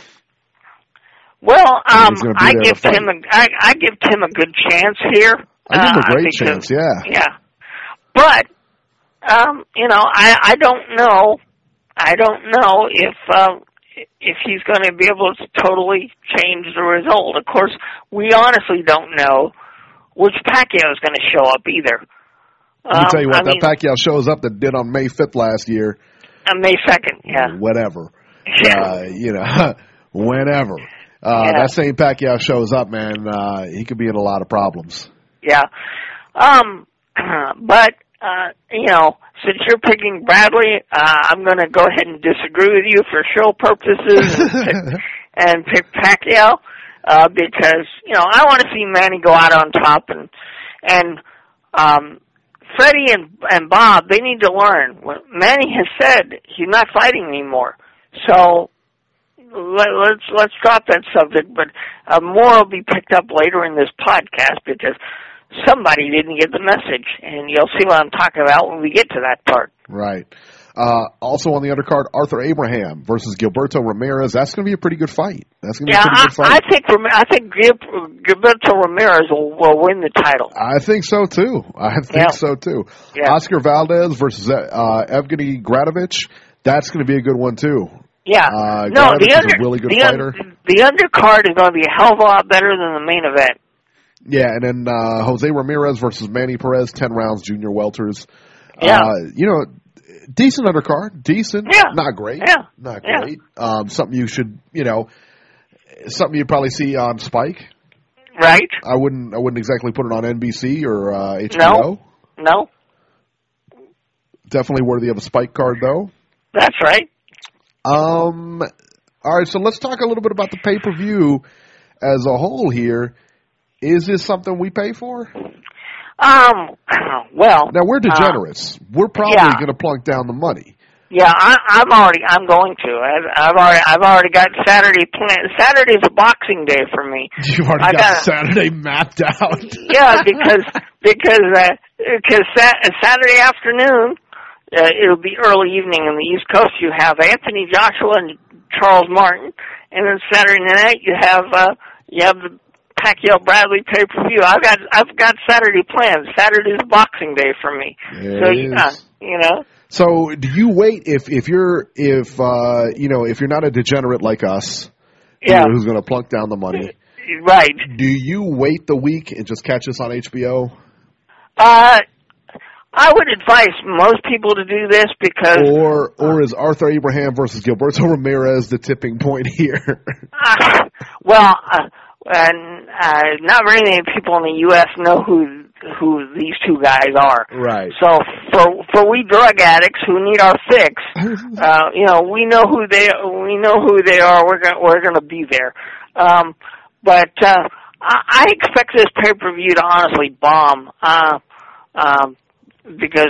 Well, I give Tim a good chance here. I give him a great chance. Yeah. Yeah, but I don't know. I don't know if he's going to be able to totally change the result. Of course, we honestly don't know which Pacquiao is going to show up either. Let me tell you what, that Pacquiao shows up that did on May 5th last year. On May 2nd, yeah. Whatever. Whenever. That same Pacquiao shows up, man, he could be in a lot of problems. Yeah. But since you're picking Bradley, I'm going to go ahead and disagree with you for show purposes and pick Pacquiao, because, I want to see Manny go out on top, and Freddie and Bob, they need to learn. Manny has said he's not fighting anymore. So let's drop that subject, but more will be picked up later in this podcast because somebody didn't get the message, and you'll see what I'm talking about when we get to that part. Right. Also on the undercard, Arthur Abraham versus Gilberto Ramirez. That's going to be a pretty good fight. That's going to be a pretty good fight. I think Gilberto Ramirez will win the title. I think so too. Yeah. Oscar Valdez versus Evgeny Gradovich. That's going to be a good one too. Yeah. Gradovich is a really good fighter. The undercard is going to be a hell of a lot better than the main event. Yeah, and then Jose Ramirez versus Manny Perez, 10 rounds, junior welters. Yeah. Decent undercard. Decent. Yeah. Not great. Yeah. Not great. Something you should, something you probably see on Spike. Right. I wouldn't exactly put it on NBC or HBO. No. Definitely worthy of a Spike card, though. That's right. All right, so let's talk a little bit about the pay-per-view as a whole here. Is this something we pay for? Well. Now we're degenerates. We're probably going to plunk down the money. Yeah, I'm going to. I've already got Saturday planned. Saturday's a Boxing Day for me. You've already got Saturday mapped out. Yeah, because Saturday afternoon, it'll be early evening in the East Coast. You have Anthony Joshua and Charles Martin, and then Saturday night you have the Pacquiao Bradley pay-per-view. I've got Saturday plans. Saturday's Boxing Day for me. So do you wait if you're not a degenerate like us, who's going to plunk down the money? Right. Do you wait the week and just catch us on HBO? I would advise most people to do this because... Or is Arthur Abraham versus Gilberto Ramirez the tipping point here? Not very many people in the U.S. know who these two guys are. Right. So for we drug addicts who need our fix, we know who they are. We're gonna be there. But I expect this pay-per-view to honestly bomb. Because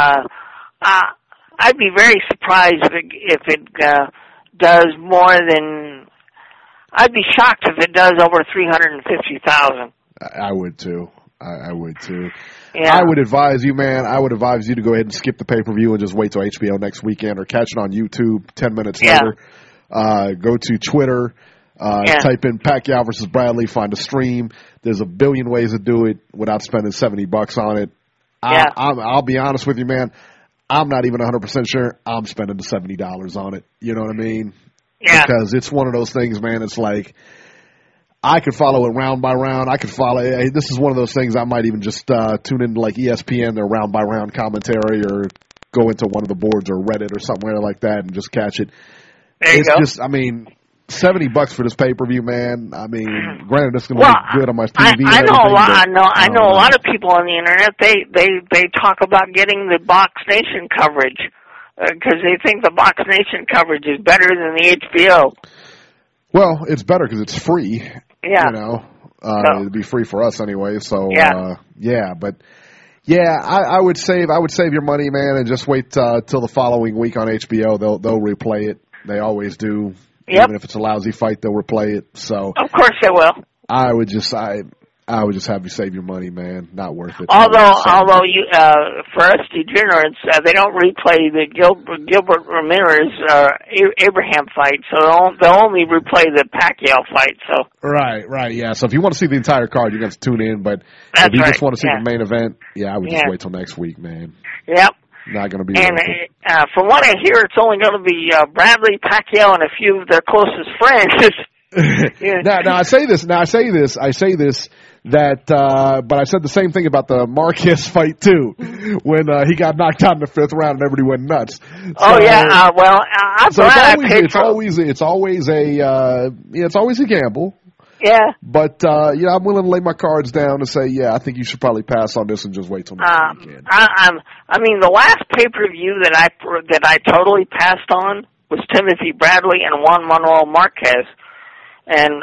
I'd be very surprised if it does more than. I'd be shocked if it does over 350,000. I would too. I would too. Yeah. I would advise you, man. I would advise you to go ahead and skip the pay-per-view and just wait till HBO next weekend, or catch it on YouTube 10 minutes later. Go to Twitter. Type in Pacquiao versus Bradley. Find a stream. There's a billion ways to do it without spending $70 on it. Yeah. I'll be honest with you, man. I'm not even 100% sure I'm spending the $70 on it. You know what I mean? Yeah. Because it's one of those things, man. It's like I could follow it round by round. This is one of those things I might even just tune into like ESPN, their round by round commentary, or go into one of the boards or Reddit or somewhere like that and just catch it. There you go. Just, $70 for this pay-per-view, man. Granted, it's going to look good on my TV. I know a lot of people on the internet. They talk about getting the Box Nation coverage because they think the Box Nation coverage is better than the HBO. Well, it's better because it's free. Yeah. It'd be free for us anyway. So yeah. I would save your money, man, and just wait till the following week on HBO. They'll replay it. They always do. Yep. Even if it's a lousy fight, they'll replay it. So of course they will. I would just have you save your money, man. Not worth it. Although you, for us degenerates, they don't replay the Gilbert Ramirez Abraham fight, so they'll only replay the Pacquiao fight. So right, yeah. So if you want to see the entire card, you got to tune in. But if you just want to see the main event, I would just wait till next week, man. Yep. Not going to be. And from what I hear, it's only going to be Bradley, Pacquiao, and a few of their closest friends. Now I say this. But I said the same thing about the Marquez fight too, when he got knocked out in the 5th round and everybody went nuts. It's always a gamble. Yeah. But, I'm willing to lay my cards down and say, I think you should probably pass on this and just wait till next weekend. I mean, the last pay-per-view that I totally passed on was Timothy Bradley and Juan Manuel Marquez. And,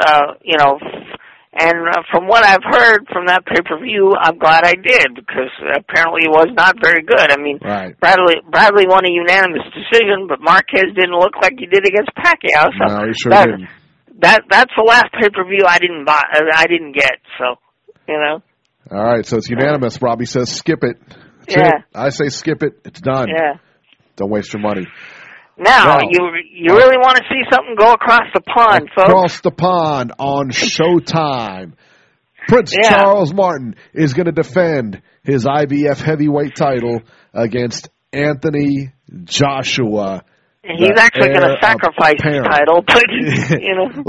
from what I've heard from that pay-per-view, I'm glad I did, because apparently it was not very good. I mean, right. Bradley won a unanimous decision, but Marquez didn't look like he did against Pacquiao. So no, he sure didn't. That's the last pay-per-view I didn't get, so, All right, so it's unanimous. Robbie says skip it. That's yeah. it. I say skip it. It's done. Yeah. Don't waste your money. Now, you really want to see something go across the pond, folks? Across the pond on Showtime. Prince Charles Martin is going to defend his IBF heavyweight title against Anthony Joshua. He's actually going to sacrifice his title, but a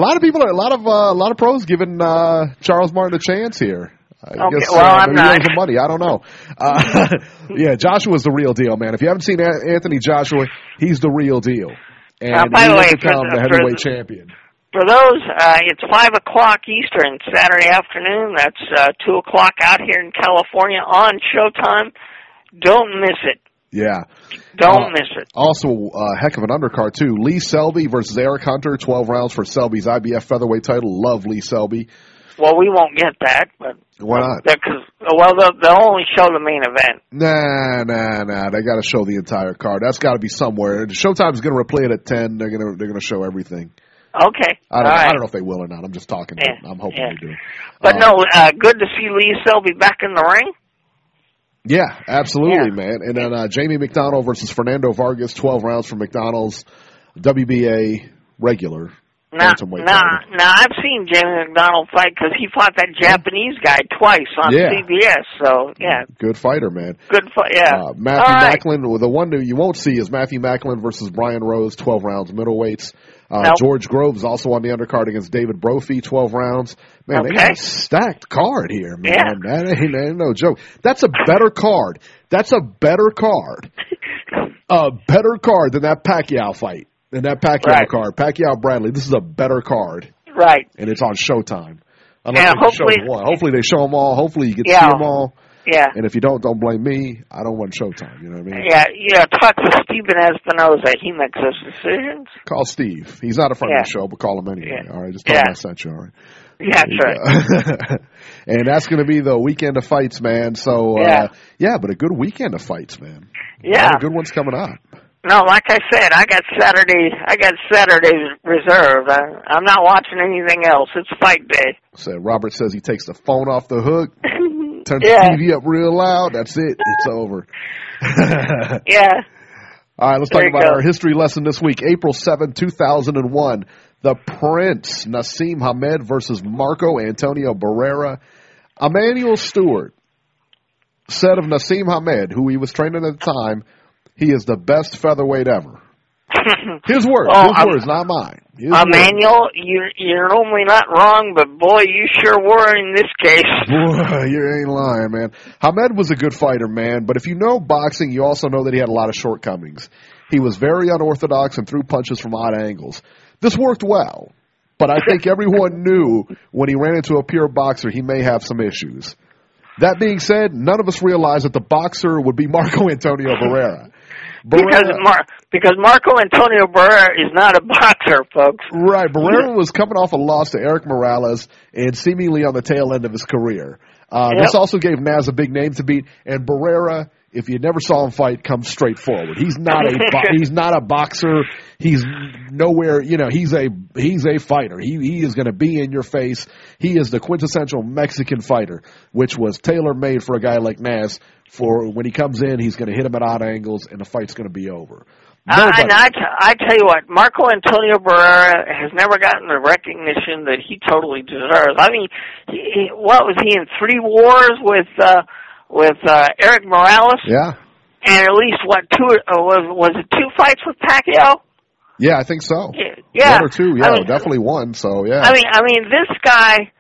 lot of pros giving Charles Martin a chance here. I guess, I'm not. Some money. I don't know. Joshua's the real deal, man. If you haven't seen Anthony Joshua, he's the real deal, and by the way, become the heavyweight champion. For those, it's 5:00 Eastern Saturday afternoon. That's 2:00 out here in California on Showtime. Don't miss it. Yeah. Don't miss it. Also, a heck of an undercard, too. Lee Selby versus Eric Hunter, 12 rounds for Selby's IBF featherweight title. Love Lee Selby. Well, we won't get that. But why not? They'll only show the main event. Nah. They got to show the entire card. That's got to be somewhere. Showtime's going to replay it at 10. They're going to show everything. Okay. I don't know if they will or not. I'm just talking. Yeah. I'm hoping they do. But good to see Lee Selby back in the ring. Yeah, absolutely, man. And then Jamie McDonald versus Fernando Vargas, 12 rounds for McDonald's WBA regular. Now, I've seen Jamie McDonald fight because he fought that Japanese guy twice on CBS. So, yeah. Good fighter, man. Good fight, yeah. Matthew Macklin, the one that you won't see is Matthew Macklin versus Brian Rose, 12 rounds middleweights. George Groves also on the undercard against David Brophy, 12 rounds. Man, they got a stacked card here, man. Yeah. That ain't no joke. That's a better card. A better card than that Pacquiao fight. And that Pacquiao card, Pacquiao-Bradley, this is a better card. Right. And it's on Showtime. Hopefully they show them all. Hopefully you get to see them all. Yeah. And if you don't blame me. I don't want Showtime. You know what I mean? Yeah. Talk to Steven Espinoza. He makes those decisions. Call Steve. He's not a friend of the show, but call him anyway. Yeah. All right? Just tell him I sent you, all right? Yeah, that's right. And that's going to be the weekend of fights, man. So, but a good weekend of fights, man. Yeah. A lot of good ones coming up. No, like I said, I got Saturdays reserved. I'm not watching anything else. It's fight day. So Robert says he takes the phone off the hook, turns the TV up real loud. That's it. It's over. Yeah. All right, let's talk about our history lesson this week. April 7, 2001. The Prince, Nassim Hamed versus Marco Antonio Barrera. Emmanuel Stewart said of Nassim Hamed, who he was training at the time, he is the best featherweight ever. His words, not mine. Emmanuel, you're normally not wrong, but boy, you sure were in this case. Boy, you ain't lying, man. Hamed was a good fighter, man, but if you know boxing, you also know that he had a lot of shortcomings. He was very unorthodox and threw punches from odd angles. This worked well, but I think everyone knew when he ran into a pure boxer, he may have some issues. That being said, none of us realized that the boxer would be Marco Antonio Barrera. Because Marco Antonio Barrera is not a boxer, folks. Right. Barrera was coming off a loss to Eric Morales and seemingly on the tail end of his career. This also gave Naz a big name to beat, and Barrera, if you never saw him fight, comes straight forward. He's not a boxer. He's nowhere, he's a fighter. He is going to be in your face. He is the quintessential Mexican fighter, which was tailor-made for a guy like Naz. For when he comes in, he's going to hit him at odd angles, and the fight's going to be over. I tell you what, Marco Antonio Barrera has never gotten the recognition that he totally deserves. I mean, what was he in 3 wars with Eric Morales? Yeah. And at least was it 2 fights with Pacquiao? Yeah, I think so. Yeah. 1 or 2, definitely 1. So yeah. I mean, this guy,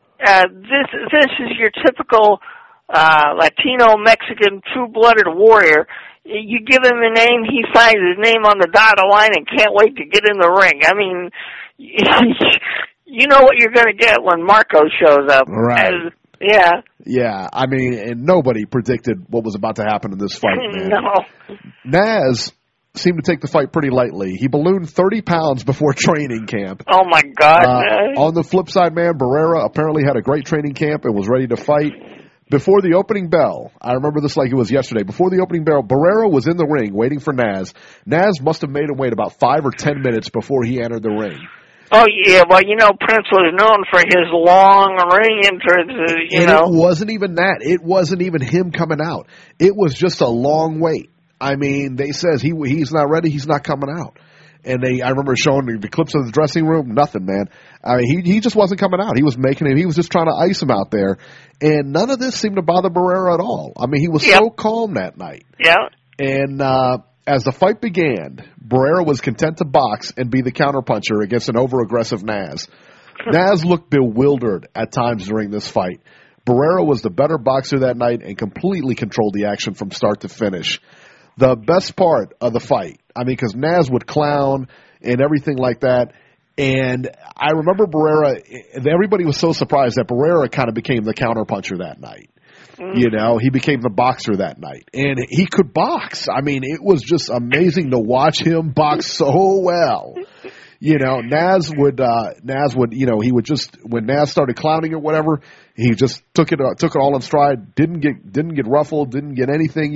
this is your typical Latino Mexican true-blooded warrior. You give him a name, he signs his name on the dotted line and can't wait to get in the ring. I mean, you know what you're going to get when Marco shows up. Right. Yeah. Yeah, I mean, and nobody predicted what was about to happen in this fight, man. No. Naz seemed to take the fight pretty lightly. He ballooned 30 pounds before training camp. Oh, my God. On the flip side, man, Barrera apparently had a great training camp and was ready to fight. Before the opening bell, I remember this like it was yesterday, before the opening bell, Barrera was in the ring waiting for Naz. Naz must have made him wait about 5 or 10 minutes before he entered the ring. Oh, yeah, well, Prince was known for his long ring entrances, It wasn't even that. It wasn't even him coming out. It was just a long wait. I mean, they says he's not ready, he's not coming out. And I remember showing the clips of the dressing room, nothing, man. I mean, he just wasn't coming out. He was he was just trying to ice him out there. And none of this seemed to bother Barrera at all. I mean, he was so calm that night. Yeah. And as the fight began, Barrera was content to box and be the counterpuncher against an over-aggressive Naz. Naz looked bewildered at times during this fight. Barrera was the better boxer that night and completely controlled the action from start to finish. The best part of the fight, I mean, because Naz would clown and everything like that, and I remember Barrera, everybody was so surprised that Barrera kind of became the counterpuncher that night. He became the boxer that night. And he could box. I mean, it was just amazing to watch him box so well. Naz would, he would just, when Naz started clowning or whatever, he just took it all in stride, didn't get ruffled, didn't get anything,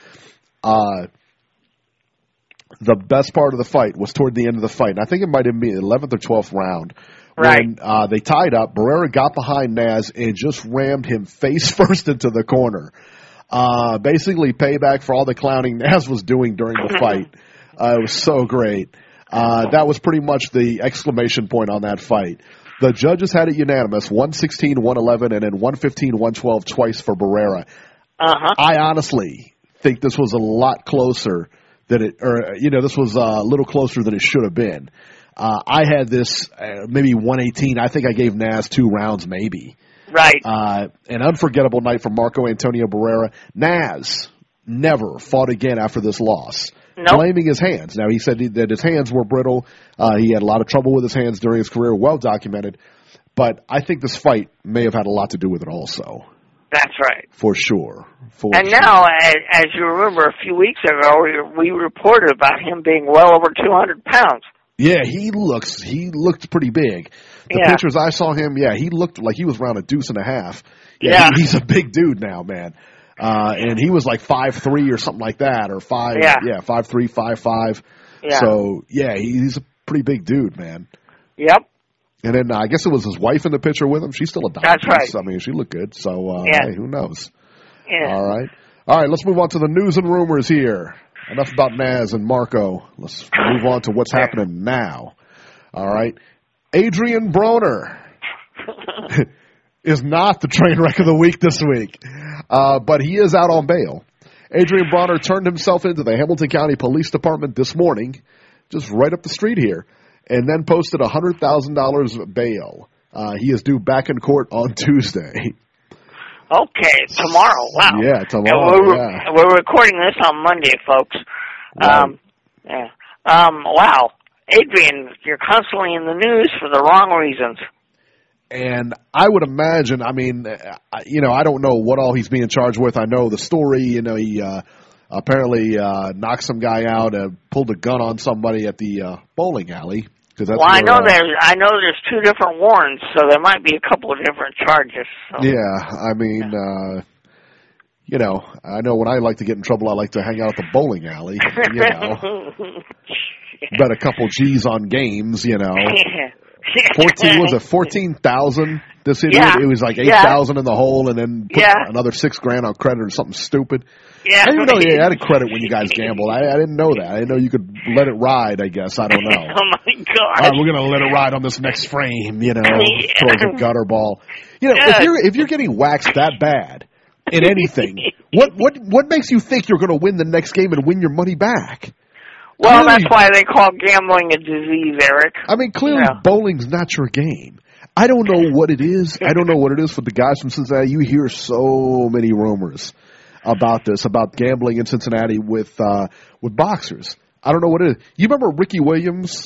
The best part of the fight was toward the end of the fight. And I think it might have been the 11th or 12th round. Right. When they tied up, Barrera got behind Naz and just rammed him face first into the corner. Basically payback for all the clowning Naz was doing during the fight. It was so great. That was pretty much the exclamation point on that fight. The judges had it unanimous, 116-111 and then 115-112 twice for Barrera. I honestly think this was a lot closer than this was a little closer than it should have been. I had this maybe 118. I think I gave Naz 2 rounds maybe. Right. An unforgettable night for Marco Antonio Barrera. Naz never fought again after this loss. Nope. Blaming his hands. Now, he said that his hands were brittle. He had a lot of trouble with his hands during his career, well documented. But I think this fight may have had a lot to do with it also. That's right. For sure. Now, as you remember, a few weeks ago, we reported about him being well over 200 pounds. Yeah, he looked pretty big. The pictures I saw him, he looked like he was around a deuce and a half. Yeah. He's a big dude now, man. And he was like 5'3" or something like that, or 5'3", 5'5". Yeah. So, he's a pretty big dude, man. Yep. And then I guess it was his wife in the picture with him. She's still a doctor. That's right. I mean, she looked good. So, hey, who knows? Yeah. All right, let's move on to the news and rumors here. Enough about Naz and Marco. Let's move on to what's happening now. All right. Adrian Broner is not the train wreck of the week this week, but he is out on bail. Adrian Broner turned himself into the Hamilton County Police Department this morning, just right up the street here, and then posted $100,000 bail. He is due back in court on Tuesday. Okay, tomorrow. Wow. Yeah, tomorrow. We're recording this on Monday, folks. Right. Wow. Adrian, you're constantly in the news for the wrong reasons. And I would imagine, I mean, I don't know what all he's being charged with. I know the story, he apparently knocked some guy out, pulled a gun on somebody at the bowling alley. I know there's 2 different warrants, so there might be a couple of different charges. So. Yeah, I mean, I know when I like to get in trouble, I like to hang out at the bowling alley, Bet a couple G's on games, 14,000 this idiot? Yeah. It was like 8,000 in the hole and then put another $6,000 on credit or something stupid. Yeah. I didn't know you had a credit when you guys gambled. I didn't know that. I didn't know you could let it ride, I guess. I don't know. Oh, my God. All right, we're going to let it ride on this next frame, throws a gutter ball. If you're getting waxed that bad in anything, what makes you think you're going to win the next game and win your money back? Well, clearly, that's why they call gambling a disease, Eric. I mean, clearly bowling's not your game. I don't know what it is. I don't know what it is for the guys from Cincinnati. You hear so many rumors about this, about gambling in Cincinnati with boxers. I don't know what it is. You remember Ricky Williams?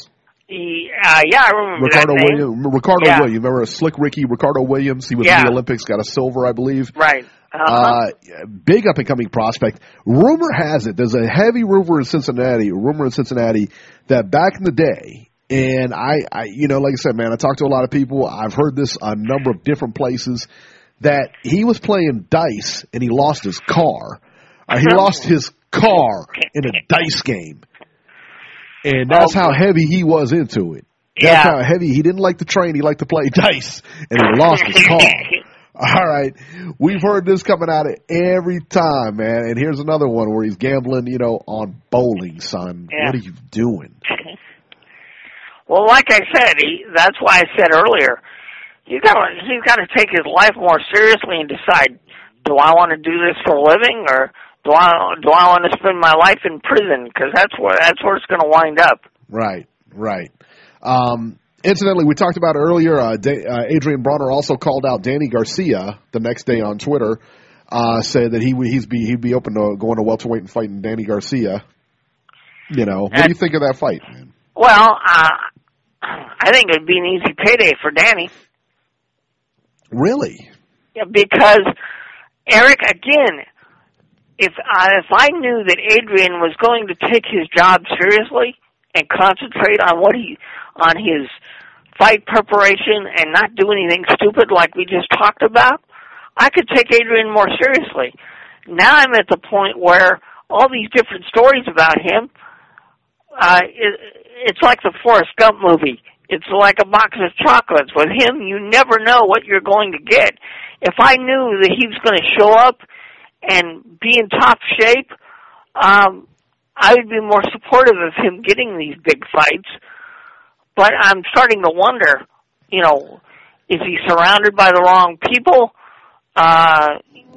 Yeah, I remember Ricardo that name. Williams. Remember Slick Ricky, Ricardo Williams? He was in the Olympics, got a silver, I believe. Right. Big up-and-coming prospect. Rumor has it, there's a heavy rumor in Cincinnati that back in the day, and I like I said, man, I talked to a lot of people. I've heard this a number of different places, that he was playing dice and he lost his car. He lost his car in a dice game. And that's how heavy he was into it. That's how heavy. He didn't like to train. He liked to play dice. And he lost his car. All right. We've heard this coming out of every time, man. And here's another one where he's gambling, on bowling, son. Yeah. What are you doing? Well, like I said, that's why I said earlier, he's got to take his life more seriously and decide, do I want to do this for a living, or do I want to spend my life in prison? Because that's where it's going to wind up. Right. Incidentally, we talked about earlier, Adrian Bronner also called out Danny Garcia the next day on Twitter, said that he'd be open to going to welterweight and fighting Danny Garcia. What do you think of that fight, man? Well, I think it'd be an easy payday for Danny. Really? Yeah, because Eric, again, if I knew that Adrian was going to take his job seriously and concentrate on his fight preparation and not do anything stupid like we just talked about, I could take Adrian more seriously. Now I'm at the point where all these different stories about him, it's like the Forrest Gump movie. It's like a box of chocolates. With him, you never know what you're going to get. If I knew that he was going to show up and be in top shape, I would be more supportive of him getting these big fights. But I'm starting to wonder, is he surrounded by the wrong people? I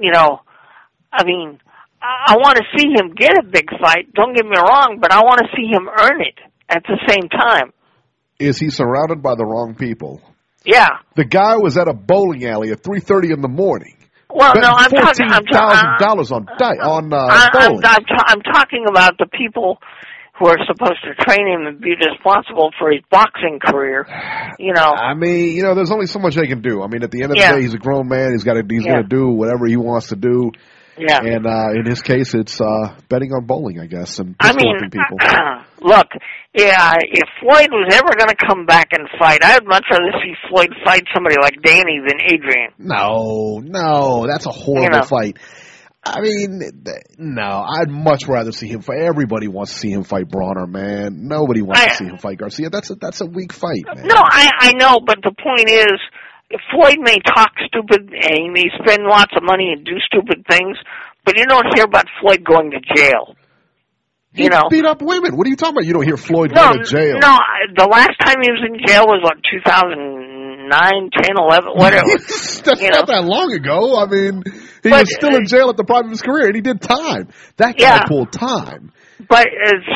want to see him get a big fight, don't get me wrong, but I want to see him earn it at the same time. Is he surrounded by the wrong people? Yeah. The guy was at a bowling alley at 3:30 in the morning. Well, no, I'm talking $14,000 on bowling. I'm talking about the people who are supposed to train him and be responsible for his boxing career. There's only so much they can do. At the end of the day, he's a grown man. He's going to do whatever he wants to do. Yeah. And in his case, it's betting on bowling, I guess, and pistol-whipping people. Look, if Floyd was ever going to come back and fight, I'd much rather see Floyd fight somebody like Danny than Adrian. No, that's a horrible fight. No, I'd much rather see him fight. Everybody wants to see him fight Bronner, man. Nobody wants to see him fight Garcia. That's a weak fight, man. No, I know, but the point is, Floyd may talk stupid and he may spend lots of money and do stupid things, but you don't hear about Floyd going to jail. He beat up women. What are you talking about? You don't hear Floyd going to jail. No, the last time he was in jail was, 2009, 10, 11, whatever. That's not that long ago. He was still in jail at the prime of his career, and he did time. That guy pulled time. But,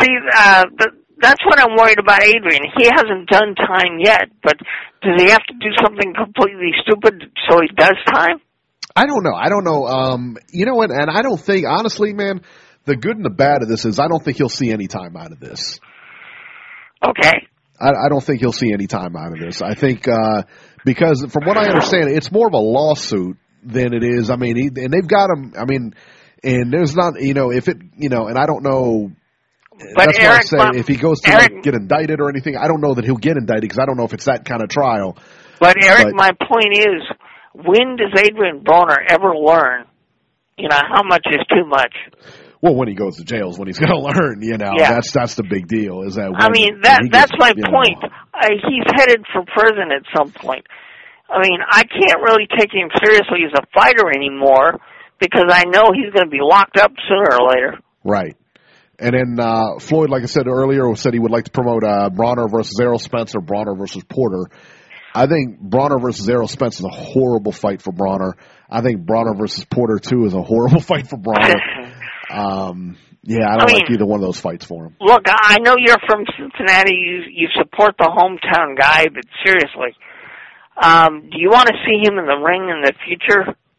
that's what I'm worried about Adrian. He hasn't done time yet, but does he have to do something completely stupid so he does time? I don't know. You know what? And I don't think, honestly, man, the good and the bad of this is I don't think he'll see any time out of this. Okay. I don't think he'll see any time out of this. I think because from what I understand, it's more of a lawsuit than it is. And they've got him. And there's not, and I don't know. But that's Eric, why I say if he goes to get indicted or anything, I don't know that he'll get indicted because I don't know if it's that kind of trial. But Eric, my point is, when does Adrian Bronner ever learn, how much is too much? Well, when he goes to jail is when he's going to learn, That's the big deal. Is that that's my point. He's headed for prison at some point. I can't really take him seriously as a fighter anymore because I know he's going to be locked up sooner or later. Right. And then Floyd, like I said earlier, said he would like to promote Bronner versus Errol Spence or Bronner versus Porter. I think Bronner versus Errol Spence is a horrible fight for Bronner. I think Bronner versus Porter, too, is a horrible fight for Bronner. I don't like either one of those fights for him. Look, I know you're from Cincinnati. You support the hometown guy, but seriously, do you want to see him in the ring in the future?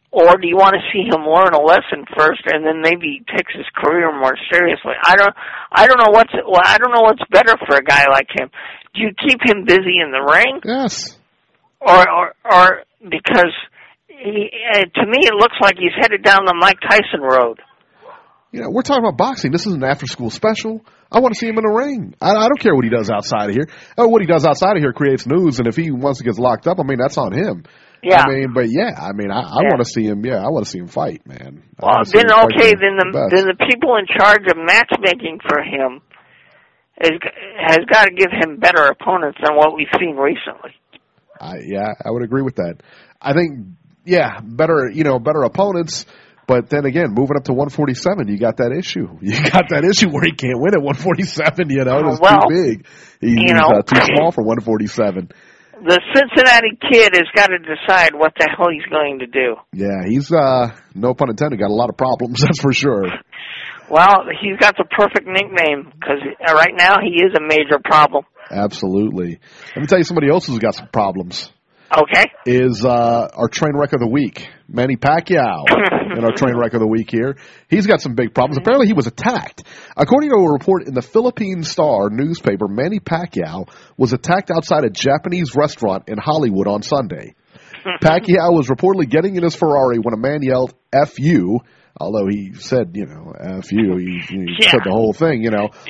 Or do you want to see him learn a lesson first, and then maybe he takes his career more seriously? I don't know what's better for a guy like him. Do you keep him busy in the ring? Yes. Or because to me it looks like he's headed down the Mike Tyson road. You know, we're talking about boxing. This is an after-school special. I want to see him in the ring. I don't care what he does outside of here. What he does outside of here creates news, and if he wants to get locked up, I mean, that's on him. Yeah. I want to see him. Yeah, I want to see him fight, man. Well, then the people in charge of matchmaking for him has got to give him better opponents than what we've seen recently. I would agree with that. I think, better opponents. But then again, moving up to 147, you got that issue. You got that issue where he can't win at 147. You know, it's too big. He's too small for 147. The Cincinnati Kid has got to decide what the hell he's going to do. Yeah, he's no pun intended, got a lot of problems. That's for sure. Well, he's got the perfect nickname because right now he is a major problem. Absolutely. Let me tell you somebody else who's got some problems. Okay. Is our train wreck of the week, Manny Pacquiao, in our train wreck of the week here. He's got some big problems. Apparently he was attacked. According to a report in the Philippine Star newspaper, Manny Pacquiao was attacked outside a Japanese restaurant in Hollywood on Sunday. Pacquiao was reportedly getting in his Ferrari when a man yelled, "F you," although he said, F you, he said the whole thing,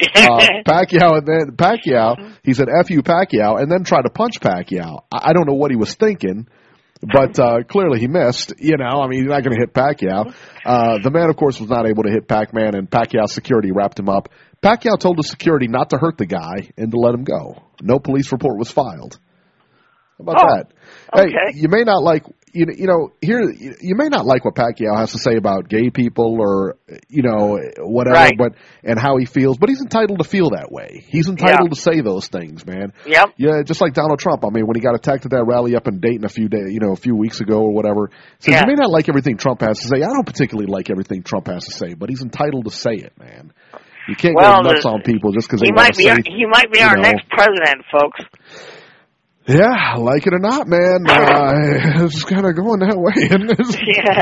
Pacquiao, he said, "F you, Pacquiao," and then tried to punch Pacquiao. I don't know what he was thinking, but clearly he missed. He's not going to hit Pacquiao. The man, of course, was not able to hit Pac-Man, and Pacquiao's security wrapped him up. Pacquiao told the security not to hurt the guy and to let him go. No police report was filed. How about that? Okay. Hey, you may not like you may not like what Pacquiao has to say about gay people or whatever, right. and how he feels, but he's entitled to feel that way. He's entitled to say those things, man. Yep. Yeah, just like Donald Trump. I mean, when he got attacked at that rally up in Dayton a few weeks ago or whatever, says you may not like everything Trump has to say. I don't particularly like everything Trump has to say, but he's entitled to say it, man. You can't go nuts on people just because they want to say. He might be our next president, folks. Yeah, like it or not, man, it's kind of going that way, isn't it?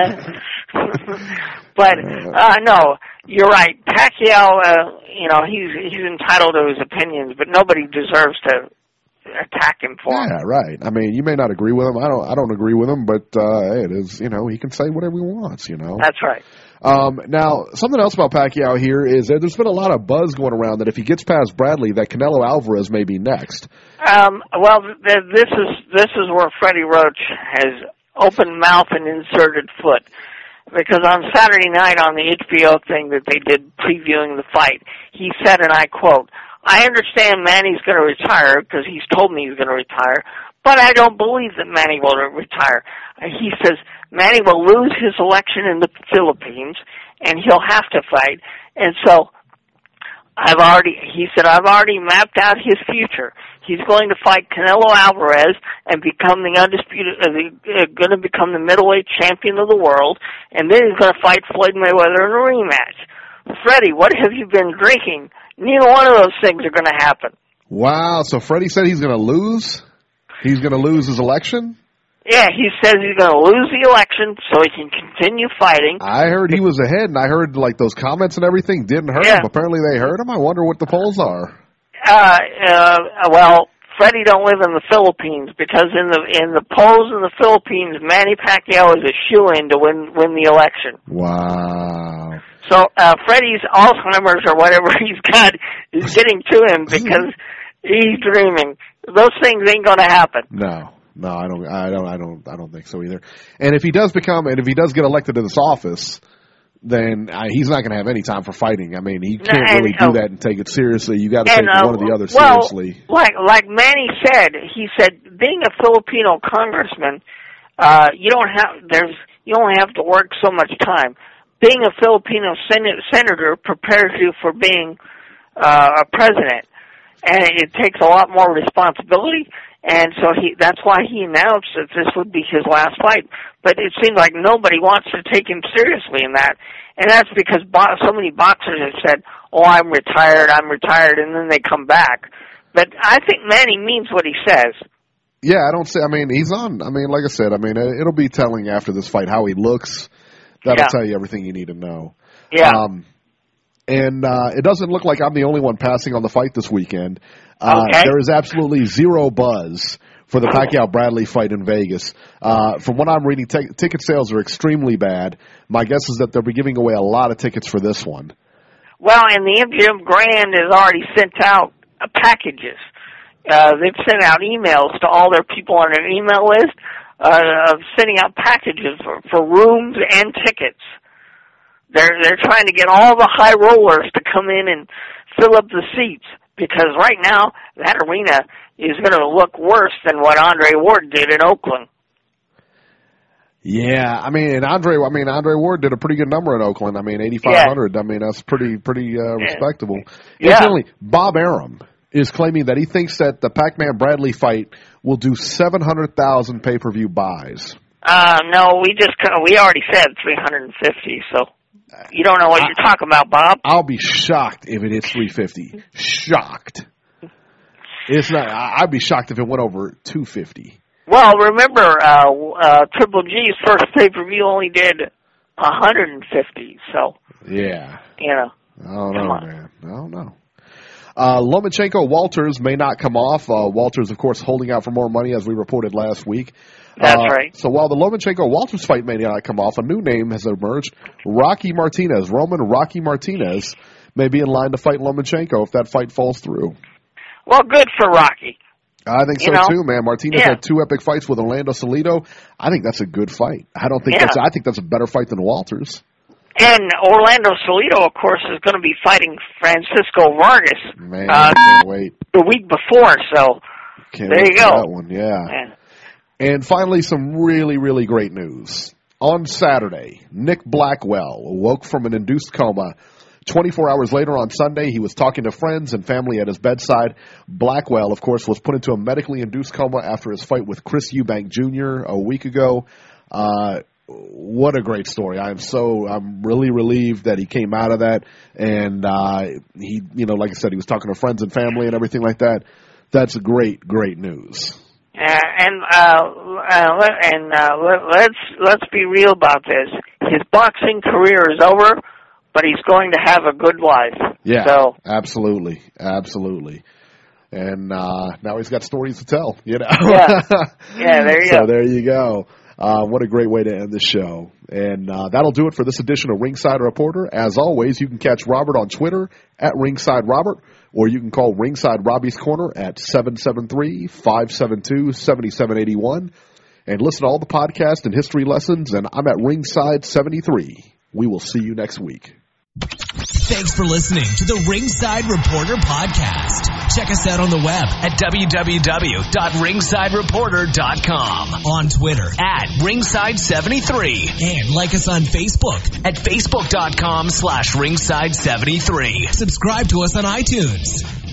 Yeah. But, no, you're right. Pacquiao, he's entitled to his opinions, but nobody deserves to attack him for him. Yeah, right. I mean, you may not agree with him. I don't agree with him, but it is, he can say whatever he wants, That's right. Now, something else about Pacquiao here is that there's been a lot of buzz going around that if he gets past Bradley, that Canelo Alvarez may be next. Well, this is where Freddie Roach has open mouth and inserted foot. Because on Saturday night on the HBO thing that they did previewing the fight, he said, and I quote, "I understand Manny's going to retire because he's told me he's going to retire, but I don't believe that Manny will retire." He says Manny will lose his election in the Philippines, and he'll have to fight. And so I've already mapped out his future. He's going to fight Canelo Alvarez and become going to become the middleweight champion of the world, and then he's going to fight Floyd Mayweather in a rematch. Freddie, what have you been drinking? Neither one of those things are going to happen. Wow, so Freddie said he's going to lose? He's going to lose his election? Yeah, he says he's going to lose the election so he can continue fighting. I heard he was ahead, and I heard those comments and everything didn't hurt him. Apparently they hurt him. I wonder what the polls are. Well, Freddie don't live in the Philippines because in the polls in the Philippines, Manny Pacquiao is a shoo-in to win the election. Wow. So Freddie's Alzheimer's or whatever he's got is getting to him because he's dreaming. Those things ain't going to happen. No, I don't think so either. And if he does get elected to this office, then he's not going to have any time for fighting. I mean, he can't really do that and take it seriously. You got to take one or the other seriously. Like Manny said, he said being a Filipino congressman, you only have to work so much time. Being a Filipino senator prepares you for being a president, and it takes a lot more responsibility. And so that's why he announced that this would be his last fight. But it seems like nobody wants to take him seriously in that. And that's because so many boxers have said, "Oh, I'm retired," and then they come back. But I think Manny means what he says. Yeah, I don't see. I mean, he's on. I mean, like I said, I mean, it'll be telling after this fight how he looks. That'll tell you everything you need to know. Yeah. And it doesn't look like I'm the only one passing on the fight this weekend. Okay. There is absolutely zero buzz for the Pacquiao-Bradley fight in Vegas. From what I'm reading, ticket sales are extremely bad. My guess is that they'll be giving away a lot of tickets for this one. Well, and the MGM Grand has already sent out packages. They've sent out emails to all their people on their email list of sending out packages for rooms and tickets. They're trying to get all the high rollers to come in and fill up the seats, because right now that arena is going to look worse than what Andre Ward did in Oakland. Yeah, I mean Andre Ward did a pretty good number in Oakland. I mean 8,500. Yeah. I mean that's pretty respectable. Yeah. Incidentally, Bob Arum is claiming that he thinks that the Pac-Man Bradley fight will do 700,000 pay-per-view buys. No, we already said 350. So you don't know what you're talking about, Bob. I'll be shocked if it hits 350. Shocked. It's not. I'd be shocked if it went over 250. Well, remember, Triple G's first pay-per-view only did 150. So yeah, you know. I don't know, man. I don't know. Lomachenko-Walters may not come off. Walters, of course, holding out for more money, as we reported last week. That's right. So while the Lomachenko-Walters fight may not come off, a new name has emerged. Roman Rocky Martinez may be in line to fight Lomachenko if that fight falls through. Well, good for Rocky. I think so too, man. Martinez had 2 epic fights with Orlando Salido. I think that's a good fight. I think that's a better fight than Walters. And Orlando Salido, of course, is going to be fighting Francisco Vargas. Man, I can't wait. The week before, so there you go. That one, yeah. And finally, some really, really great news. On Saturday, Nick Blackwell awoke from an induced coma. 24 hours later on Sunday, he was talking to friends and family at his bedside. Blackwell, of course, was put into a medically induced coma after his fight with Chris Eubank Jr. a week ago. What a great story. I'm really relieved that he came out of that. And, he, like I said, he was talking to friends and family and everything like that. That's great, great news. Let's be real about this. His boxing career is over, but he's going to have a good life. Yeah, so. Absolutely. And, now he's got stories to tell, Yeah, there you go. So there you go. What a great way to end the show. And that'll do it for this edition of Ringside Reporter. As always, you can catch Robert on Twitter at Ringside Robert, or you can call Ringside Robbie's Corner at 773-572-7781. And listen to all the podcasts and history lessons, and I'm at Ringside 73. We will see you next week. Thanks for listening to the Ringside Reporter podcast. Check us out on the web at www.ringsidereporter.com, on Twitter at Ringside73, and like us on Facebook at facebook.com/Ringside73. Subscribe to us on iTunes.